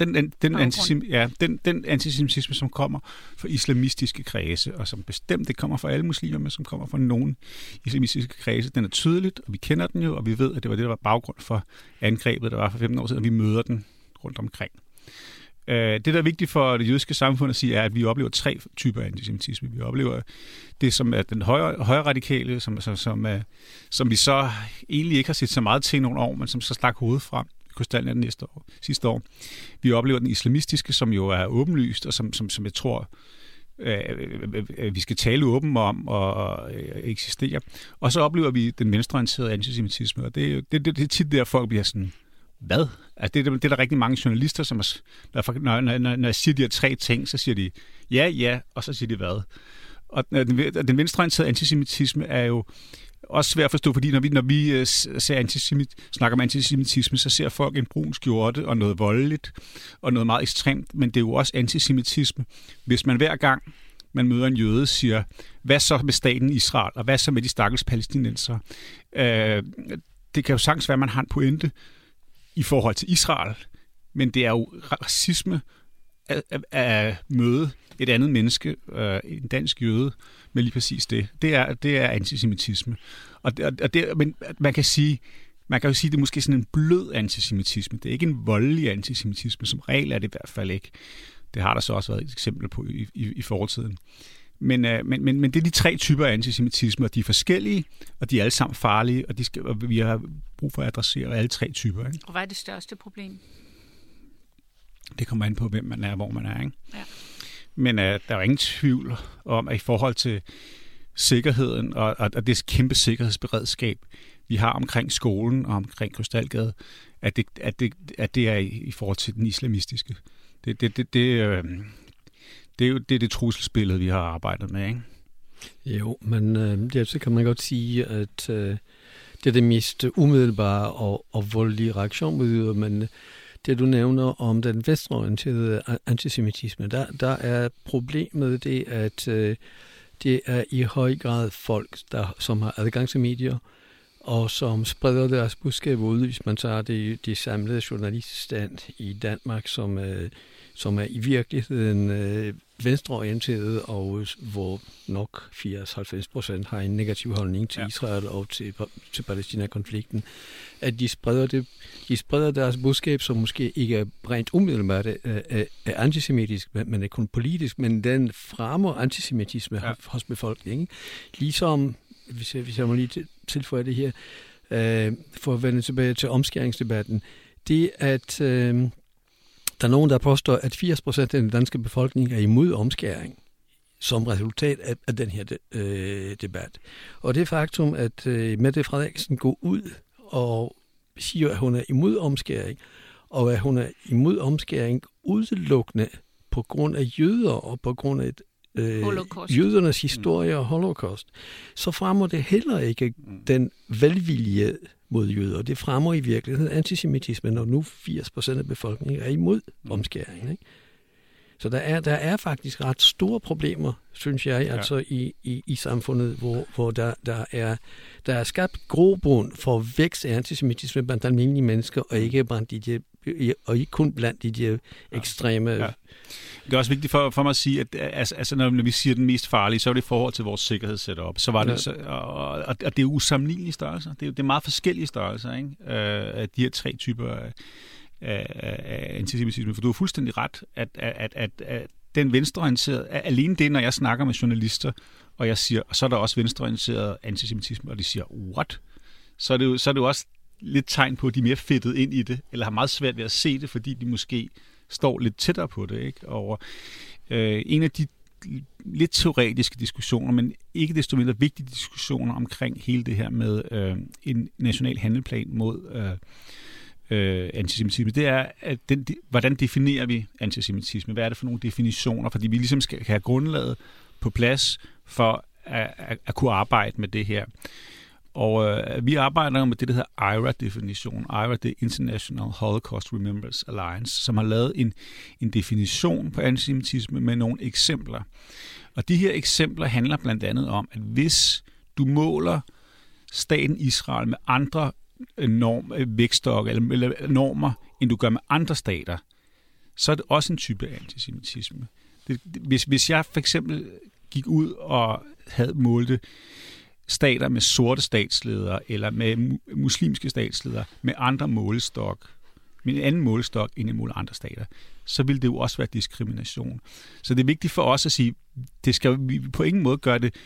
den antisemitisme, som kommer fra islamistiske kredse, og som bestemt det kommer fra alle muslimer, men som kommer fra nogle islamistiske kredse, den er tydeligt, og vi kender den jo, og vi ved, at det var det, der var baggrund for angrebet, der var for 15 år siden, og vi møder den rundt omkring. Det, der er vigtigt for det jødiske samfund at sige, er, at vi oplever 3 typer af antisemitisme. Vi oplever det, som er den højre radikale, som vi så egentlig ikke har set så meget til nogle år, men som så stak hovedet frem i krystallen sidste år. Vi oplever den islamistiske, som jo er åbenlyst, og som jeg tror, vi skal tale åbent om og eksistere. Og så oplever vi den venstreorienterede antisemitisme, og det er tit der, folk bliver sådan, hvad? Altså det er der rigtig mange journalister, som når jeg siger de her 3 ting, så siger de ja, og så siger de hvad. Og den venstreorienterede antisemitisme er jo også svært at forstå, fordi når vi snakker om antisemitisme, så ser folk en brun skjorte og noget voldeligt og noget meget ekstremt, men det er jo også antisemitisme, hvis man hver gang man møder en jøde, siger, hvad så med staten Israel, og hvad så med de stakkels palæstinenser? Det kan jo sagtens være, at man har en pointe i forhold til Israel, men det er jo racisme at møde et andet menneske, en dansk jøde, med lige præcis det. Det er antisemitisme. Men man kan jo sige, det er måske sådan en blød antisemitisme. Det er ikke en voldelig antisemitisme, som regel er det i hvert fald ikke. Det har der så også været et eksempel på i fortiden. Men det er de 3 typer af antisemitisme, og de er forskellige, og de er alle sammen farlige, og vi har brug for at adressere alle 3 typer. Ikke? Og hvad er det største problem? Det kommer an på, hvem man er, hvor man er. Ikke? Ja. Men der er jo ingen tvivl om, at i forhold til sikkerheden og det kæmpe sikkerhedsberedskab, vi har omkring skolen og omkring Krystalgade, at det er i forhold til den islamistiske. Det er jo det trusselsbillede, vi har arbejdet med, ikke? Jo, men så kan man godt sige, at det er det mest umiddelbare og voldelige reaktion mod jøder, men det du nævner om den vestorienterede antisemitisme, der er problemet det, at det er i høj grad folk, som har adgang til medier, og som spreder deres budskab ud, hvis man tager det samlede journaliststand i Danmark, som er i virkeligheden venstreorienteret, og hvor nok 80-90% har en negativ holdning til Israel og til Palæstina-konflikten, at de spreder deres budskab, som måske ikke er rent umiddelbart er antisemitisk, men er kun politisk, men den fremmer antisemitisme hos befolkningen. Ligesom, hvis jeg må lige tilføje det her, for at vende tilbage til omskæringsdebatten, det at der er nogen, der påstår, at 80% af den danske befolkning er imod omskæring som resultat af den her debat. Og det faktum, at Mette Frederiksen går ud og siger, at hun er imod omskæring, og at hun er imod omskæring udelukkende på grund af jøder og på grund af jødernes historie og holocaust, så fremmer det heller ikke den velvilje mod jøder. Det fremmer i virkeligheden antisemitisme, når nu 80% af befolkningen er imod omskæring. Ikke? Så der er faktisk ret store problemer, synes jeg, altså i samfundet, hvor der er skabt grobund for vækst af antisemitisme blandt almindelige mennesker, og ikke kun blandt de der ekstreme. Ja. Det er også vigtigt for mig at sige, at altså, når vi siger den mest farlige, så er det i forhold til vores sikkerhedssetup. Så var det, og det er jo usammenlignelige størrelser. Det er meget forskellige størrelser, ikke? De her 3 typer af antisemitisme. For du har fuldstændig ret, at den venstreorienterede, alene det, når jeg snakker med journalister, og jeg siger, og så er der også venstreorienteret antisemitisme, og de siger, what? Så er det jo også lidt tegn på, at de er mere fedtet ind i det, eller har meget svært ved at se det, fordi de måske står lidt tættere på det, ikke? Og en af de lidt teoretiske diskussioner, men ikke desto mindre vigtige diskussioner omkring hele det her med en national handleplan mod antisemitisme, det er, at hvordan definerer vi antisemitisme? Hvad er det for nogle definitioner? Fordi vi ligesom skal have grundlaget på plads for at kunne arbejde med det her. Og vi arbejder jo med det, der hedder IHRA-definition. IHRA, det er International Holocaust Remembrance Alliance, som har lavet en definition på antisemitisme med nogle eksempler. Og de her eksempler handler blandt andet om, at hvis du måler staten Israel med andre vægtstokke eller normer, end du gør med andre stater, så er det også en type antisemitisme. Hvis jeg for eksempel gik ud og havde målte stater med sorte statsledere eller med muslimske statsledere med andre målestok, med en anden målestok end i måle andre stater, så vil det jo også være diskrimination. Så det er vigtigt for os at sige, det skal vi på ingen måde gøre det.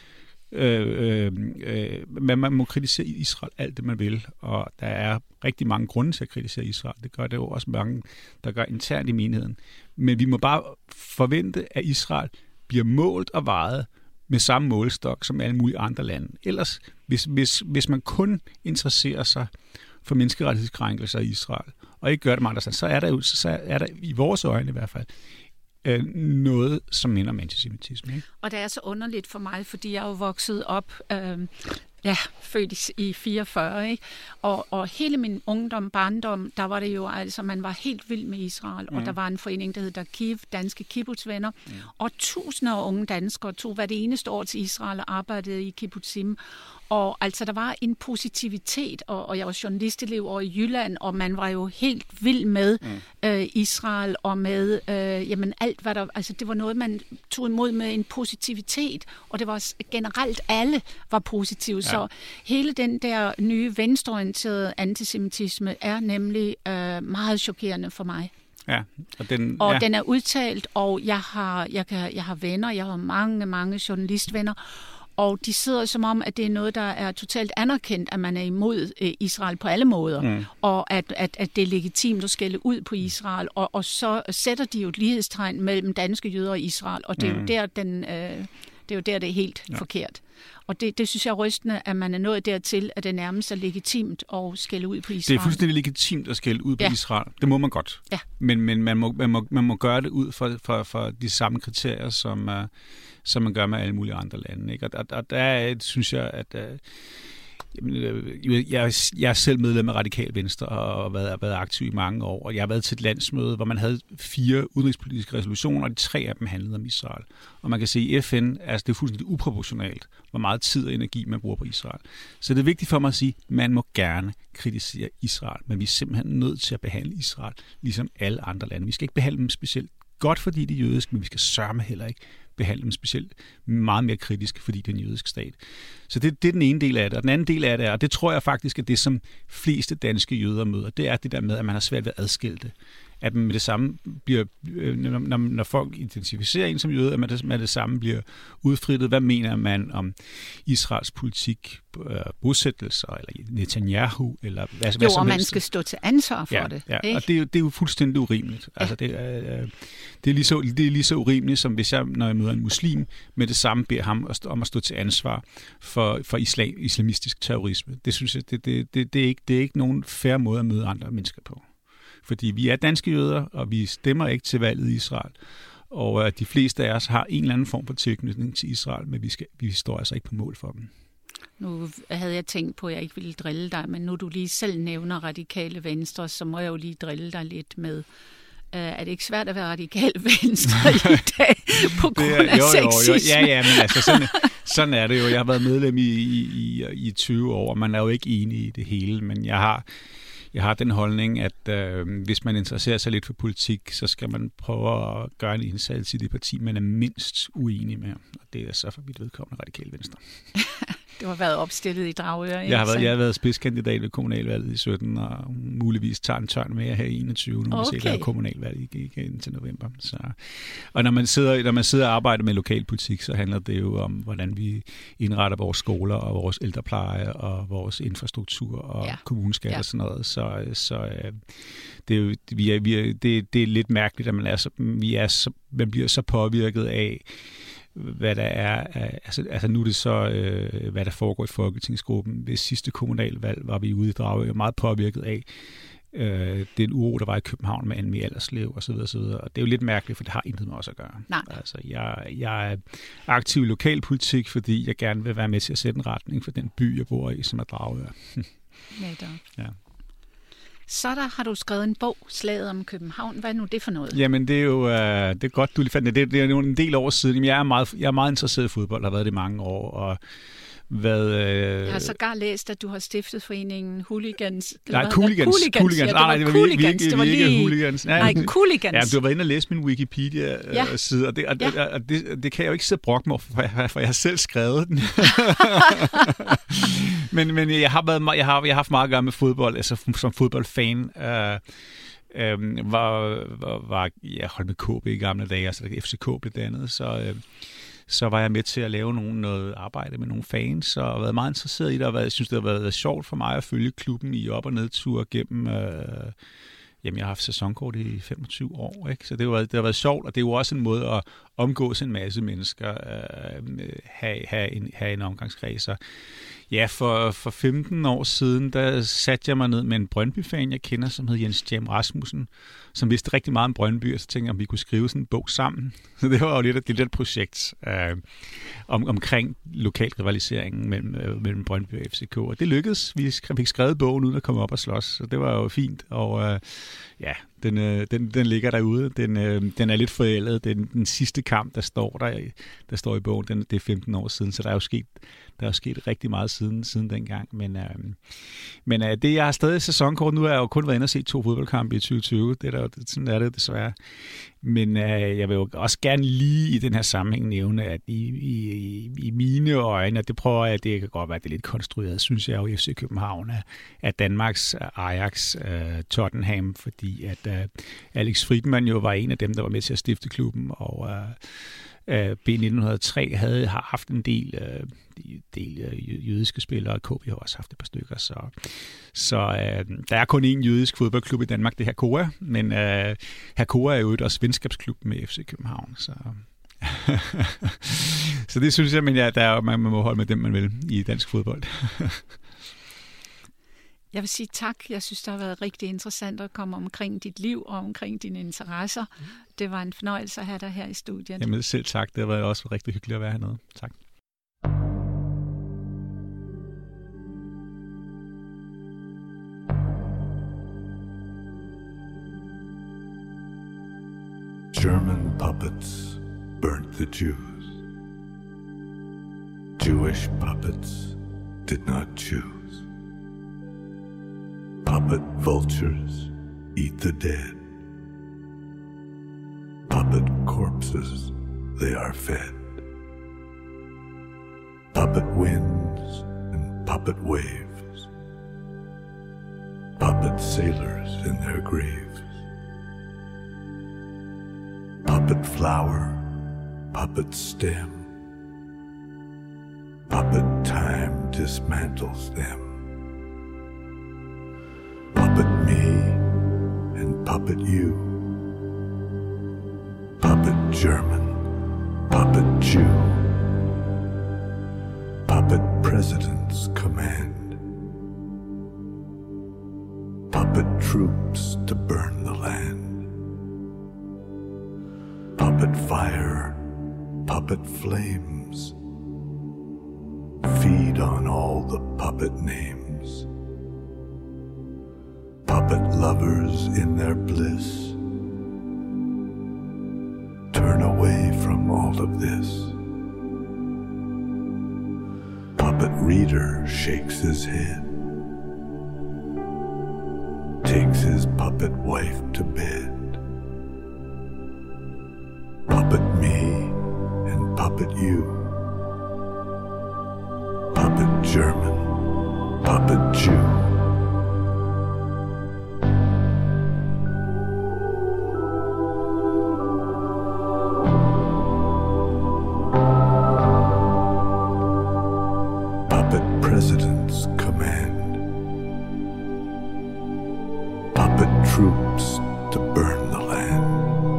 Man må kritisere Israel alt det, man vil, og der er rigtig mange grunde til at kritisere Israel. Det gør det jo også mange, der gør internt i menigheden. Men vi må bare forvente, at Israel bliver målt og vejet med samme målestok som alle mulige andre lande. Ellers, hvis man kun interesserer sig for menneskerettighedskrænkelser i Israel, og ikke gør det med andre, så er der i vores øjne i hvert fald noget, som minder om antisemitisme. Ikke? Og det er så underligt for mig, fordi jeg er jo vokset op, født i 44, ikke? Og hele min barndom, der var det jo, altså man var helt vild med Israel, og der var en forening, der hedder KIV, Danske Kibbutzvenner, og tusinder af unge danskere tog hvert eneste år til Israel og arbejdede i kibbutzim. Og altså, der var en positivitet, og jeg var journalistelev over i Jylland, og man var jo helt vild med Israel, og med jamen alt, hvad der... Altså, det var noget, man tog imod med en positivitet, og det var generelt, alle var positive. Ja. Så hele den der nye venstreorienterede antisemitisme er nemlig meget chokerende for mig. Ja, og den er udtalt, og jeg har venner, jeg har mange journalistvenner, og de sidder som om, at det er noget, der er totalt anerkendt, at man er imod Israel på alle måder, og at det er legitimt at skælde ud på Israel, og så sætter de jo et lighedstegn mellem danske jøder og Israel, og det er jo der, det er helt forkert. Og det synes jeg er rystende, at man er nået dertil, at det nærmest er legitimt at skælde ud på Israel. Det er fuldstændig legitimt at skælde ud på Israel. Det må man godt. Ja. Men man må gøre det ud for de samme kriterier, som man gør med alle mulige andre lande. Ikke? Og der synes jeg, at Jeg er selv medlem af Radikal Venstre og har været aktiv i mange år, og jeg har været til et landsmøde, hvor man havde 4 udenrigspolitiske resolutioner, og de 3 af dem handlede om Israel. Og man kan se, at i FN, altså det er fuldstændig uproportionalt, hvor meget tid og energi man bruger på Israel. Så det er vigtigt for mig at sige, at man må gerne kritisere Israel, men vi er simpelthen nødt til at behandle Israel ligesom alle andre lande. Vi skal ikke behandle dem specielt godt, fordi de er jødiske, men vi skal sørme heller ikke behandle dem specielt meget mere kritisk, fordi det er en jødisk stat. Så det er den ene del af det. Og den anden del af det er, og det tror jeg faktisk er det, som fleste danske jøder møder, det er det der med, at man har svært ved at adskille det. At man med det samme bliver, når folk identificerer en som jøde, at man med det samme bliver udfrittet. Hvad mener man om Israels politik, bosættelser, eller Netanyahu, eller hvad som helst? Jo, og man skal stå til ansvar for det. Ja, og det er jo fuldstændig urimeligt. Altså, det er lige så urimeligt, som hvis jeg, når jeg møder en muslim, med det samme beder ham om at stå til ansvar for islamistisk terrorisme. Det synes jeg, det er ikke nogen fair måde at møde andre mennesker på. Fordi vi er danske jøder, og vi stemmer ikke til valget i Israel. Og de fleste af os har en eller anden form for tilknytning til Israel, men vi står altså ikke på mål for dem. Nu havde jeg tænkt på, at jeg ikke ville drille dig, men nu du lige selv nævner Radikale Venstre, så må jeg jo lige drille dig lidt med. Er det ikke svært at være Radikale Venstre i dag på grund af sexisme? Ja, men altså sådan er det jo. Jeg har været medlem i 20 år, og man er jo ikke enig i det hele, men jeg har den holdning, at hvis man interesserer sig lidt for politik, så skal man prøve at gøre en indsats i det parti, man er mindst uenig med. Og det er så for mit vedkommende Radikale Venstre. Du har været opstillet i Dragør. Jeg har været spidskandidat ved kommunalvalget i 17, og muligvis tager en tørn med her i 21, nu vi ser kommunalvalget igen til november. Så. Og når man sidder og arbejder med lokalpolitik, så handler det jo om, hvordan vi indretter vores skoler og vores ældrepleje og vores infrastruktur og kommuneskat og sådan noget. Så det er jo det er lidt mærkeligt, at man bliver så påvirket af, hvad der er, altså nu er det så, hvad der foregår i Folketingsgruppen. Ved sidste kommunalvalg var vi ude i Dragør meget påvirket af den uro, der var i København med Anne Alderslev osv. Og det er jo lidt mærkeligt, for det har intet med os at gøre. Nej. Altså, jeg er aktiv i lokalpolitik, fordi jeg gerne vil være med til at sætte en retning for den by, jeg bor i, som er Dragør. Netop. Ja. Så har du skrevet en bog, Slaget om København. Hvad er nu det for noget? Jamen, det er jo det er godt, du lige fandt det. Det er jo en del år siden. Jeg er meget interesseret i fodbold, har været det i mange år, og jeg har sågar læst, at du har stiftet foreningen Hooligans. Nej, Cooligans. Nej, det var ikke Hooligans. Nej, Cooligans. Ja, du har været inde og læst min Wikipedia-side, og det kan jeg jo ikke sidde og brokke mig for jeg har selv skrevet den. men jeg har haft meget at gøre med fodbold, altså som fodboldfan. Jeg holdt med KB i gamle dage, altså da FCK blev dannet, så var jeg med til at lave noget arbejde med nogle fans, og været meget interesseret i det, og jeg synes, det har været sjovt for mig at følge klubben i op- og nedture gennem. Jeg har haft sæsonkort i 25 år, ikke? Så det har været sjovt, og det er jo også en måde at omgås en masse mennesker, have en omgangskreds. Ja, for 15 år siden, der satte jeg mig ned med en Brøndby-fan, jeg kender, som hed Jens Jam Rasmussen, som vidste rigtig meget om Brøndby, og så tænkte jeg, om vi kunne skrive sådan en bog sammen. Så det var jo lidt et projekt omkring lokal rivaliseringen mellem Brøndby og FCK, og det lykkedes. Vi fik skrevet bogen uden at komme op og slås, så det var jo fint, og den ligger derude. Den er lidt forældet. Den sidste kamp, der står i bogen, det er 15 år siden, så der er jo sket rigtig meget siden dengang. Men det, jeg har stadig sæsonkort. Nu har jeg jo kun været inde og set 2 fodboldkampe i 2020. Sådan er det desværre. Men jeg vil jo også gerne lige i den her sammenhæng nævne, at i mine øjne, og det prøver jeg, det kan godt være, det er lidt konstrueret, synes jeg jo, FC København er Danmarks Ajax, Tottenham, fordi at Alex Friedman jo var en af dem, der var med til at stifte klubben, og B1903 har haft en del jødiske spillere, og KB har også haft et par stykker. Så der er kun én jødisk fodboldklub i Danmark, det er Hakoah, men Hakoah er jo også venskabsklub med FC København. Så det synes jeg, men man må holde med dem, man vil i dansk fodbold. Jeg vil sige tak. Jeg synes, det har været rigtig interessant at komme omkring dit liv og omkring dine interesser. Det var en fornøjelse at have dig her i studiet. Jamen selv tak. Det har været også rigtig hyggeligt at være hernede. Tak. puppets burnt the Jews. Jewish puppets did not choose. Puppet vultures eat the dead. Puppet corpses they are fed. Puppet winds and puppet waves. Puppet sailors in their graves. Puppet flower, puppet stem. Puppet time dismantles them. Puppet me and puppet you. Puppet German, puppet Jew. Puppet presidents command. Puppet troops to burn the land. Puppet fire, puppet flames. Feed on all the puppet names. Puppet lovers in their bliss. Turn away from all of this. Puppet reader shakes his head. Takes his puppet wife to bed. Puppet me and puppet you. Puppet German, puppet Jew. Puppet presidents command. Puppet troops to burn the land.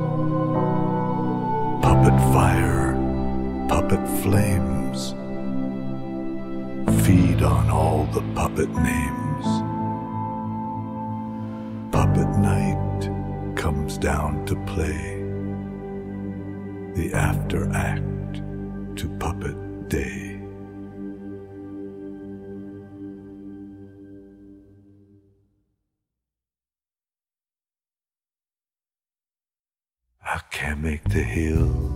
Puppet fire, puppet flames. Feed on all the puppet names. Puppet night comes down to play. The after act to puppet day. I can't make the hills.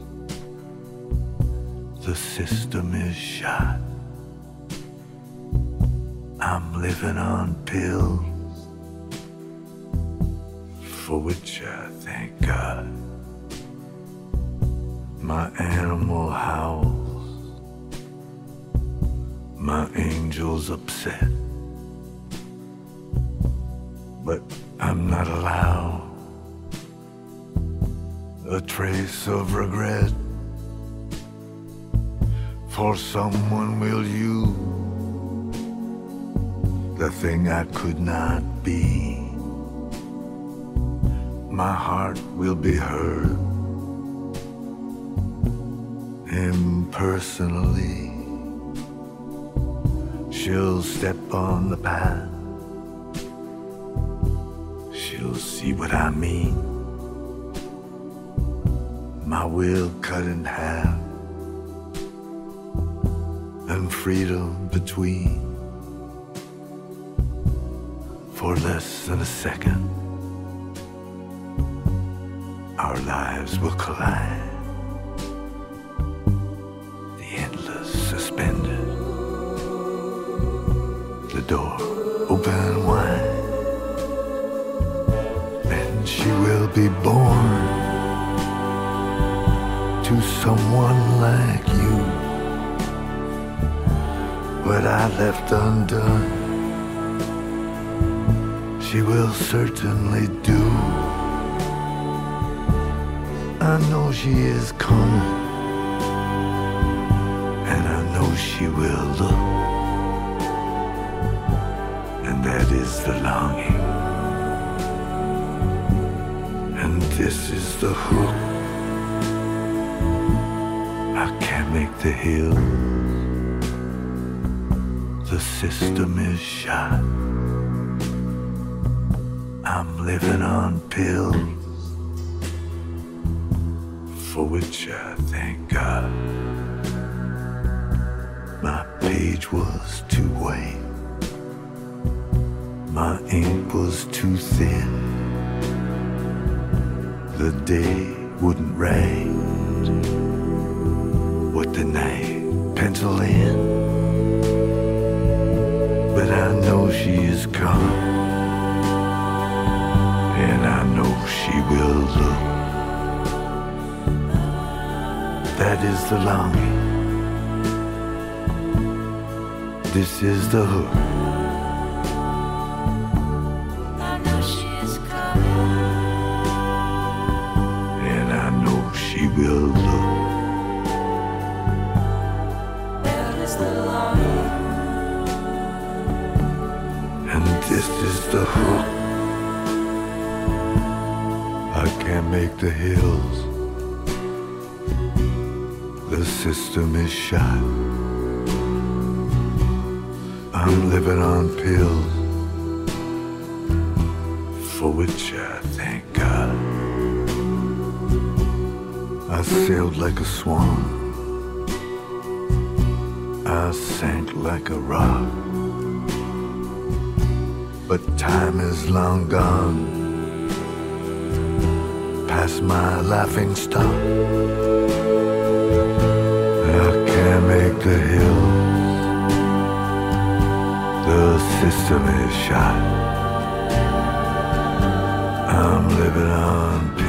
The system is shot. I'm living on pills, for which I thank God. My animal howls, my angel's upset, but I'm not allowed a trace of regret, for someone will use the thing I could not be. My heart will be heard impersonally. She'll step on the path. She'll see what I mean. My will cut in half, and freedom between. For less than a second, our lives will collide. The endless suspended, the door open wide. Then she will be born to someone like you. What I left undone, she will certainly do. I know she is coming, and I know she will look, and that is the longing, and this is the hook. I can't make the hills. The system is shot. I'm living on pills, for which I thank God. My page was too white, my ink was too thin. The day wouldn't write what the night pencil in, but I know she is coming, and I know she will look. That is the longing, this is the hook. I know she is coming, And I know she will look. that is the longing, And this is the hook. I can't make the hills. The system is shot. I'm living on pills, for which I thank God. I sailed like a swan, I sank like a rock, but time is long gone, past my laughing stock. I can't make the hills, the system is shot. I'm living on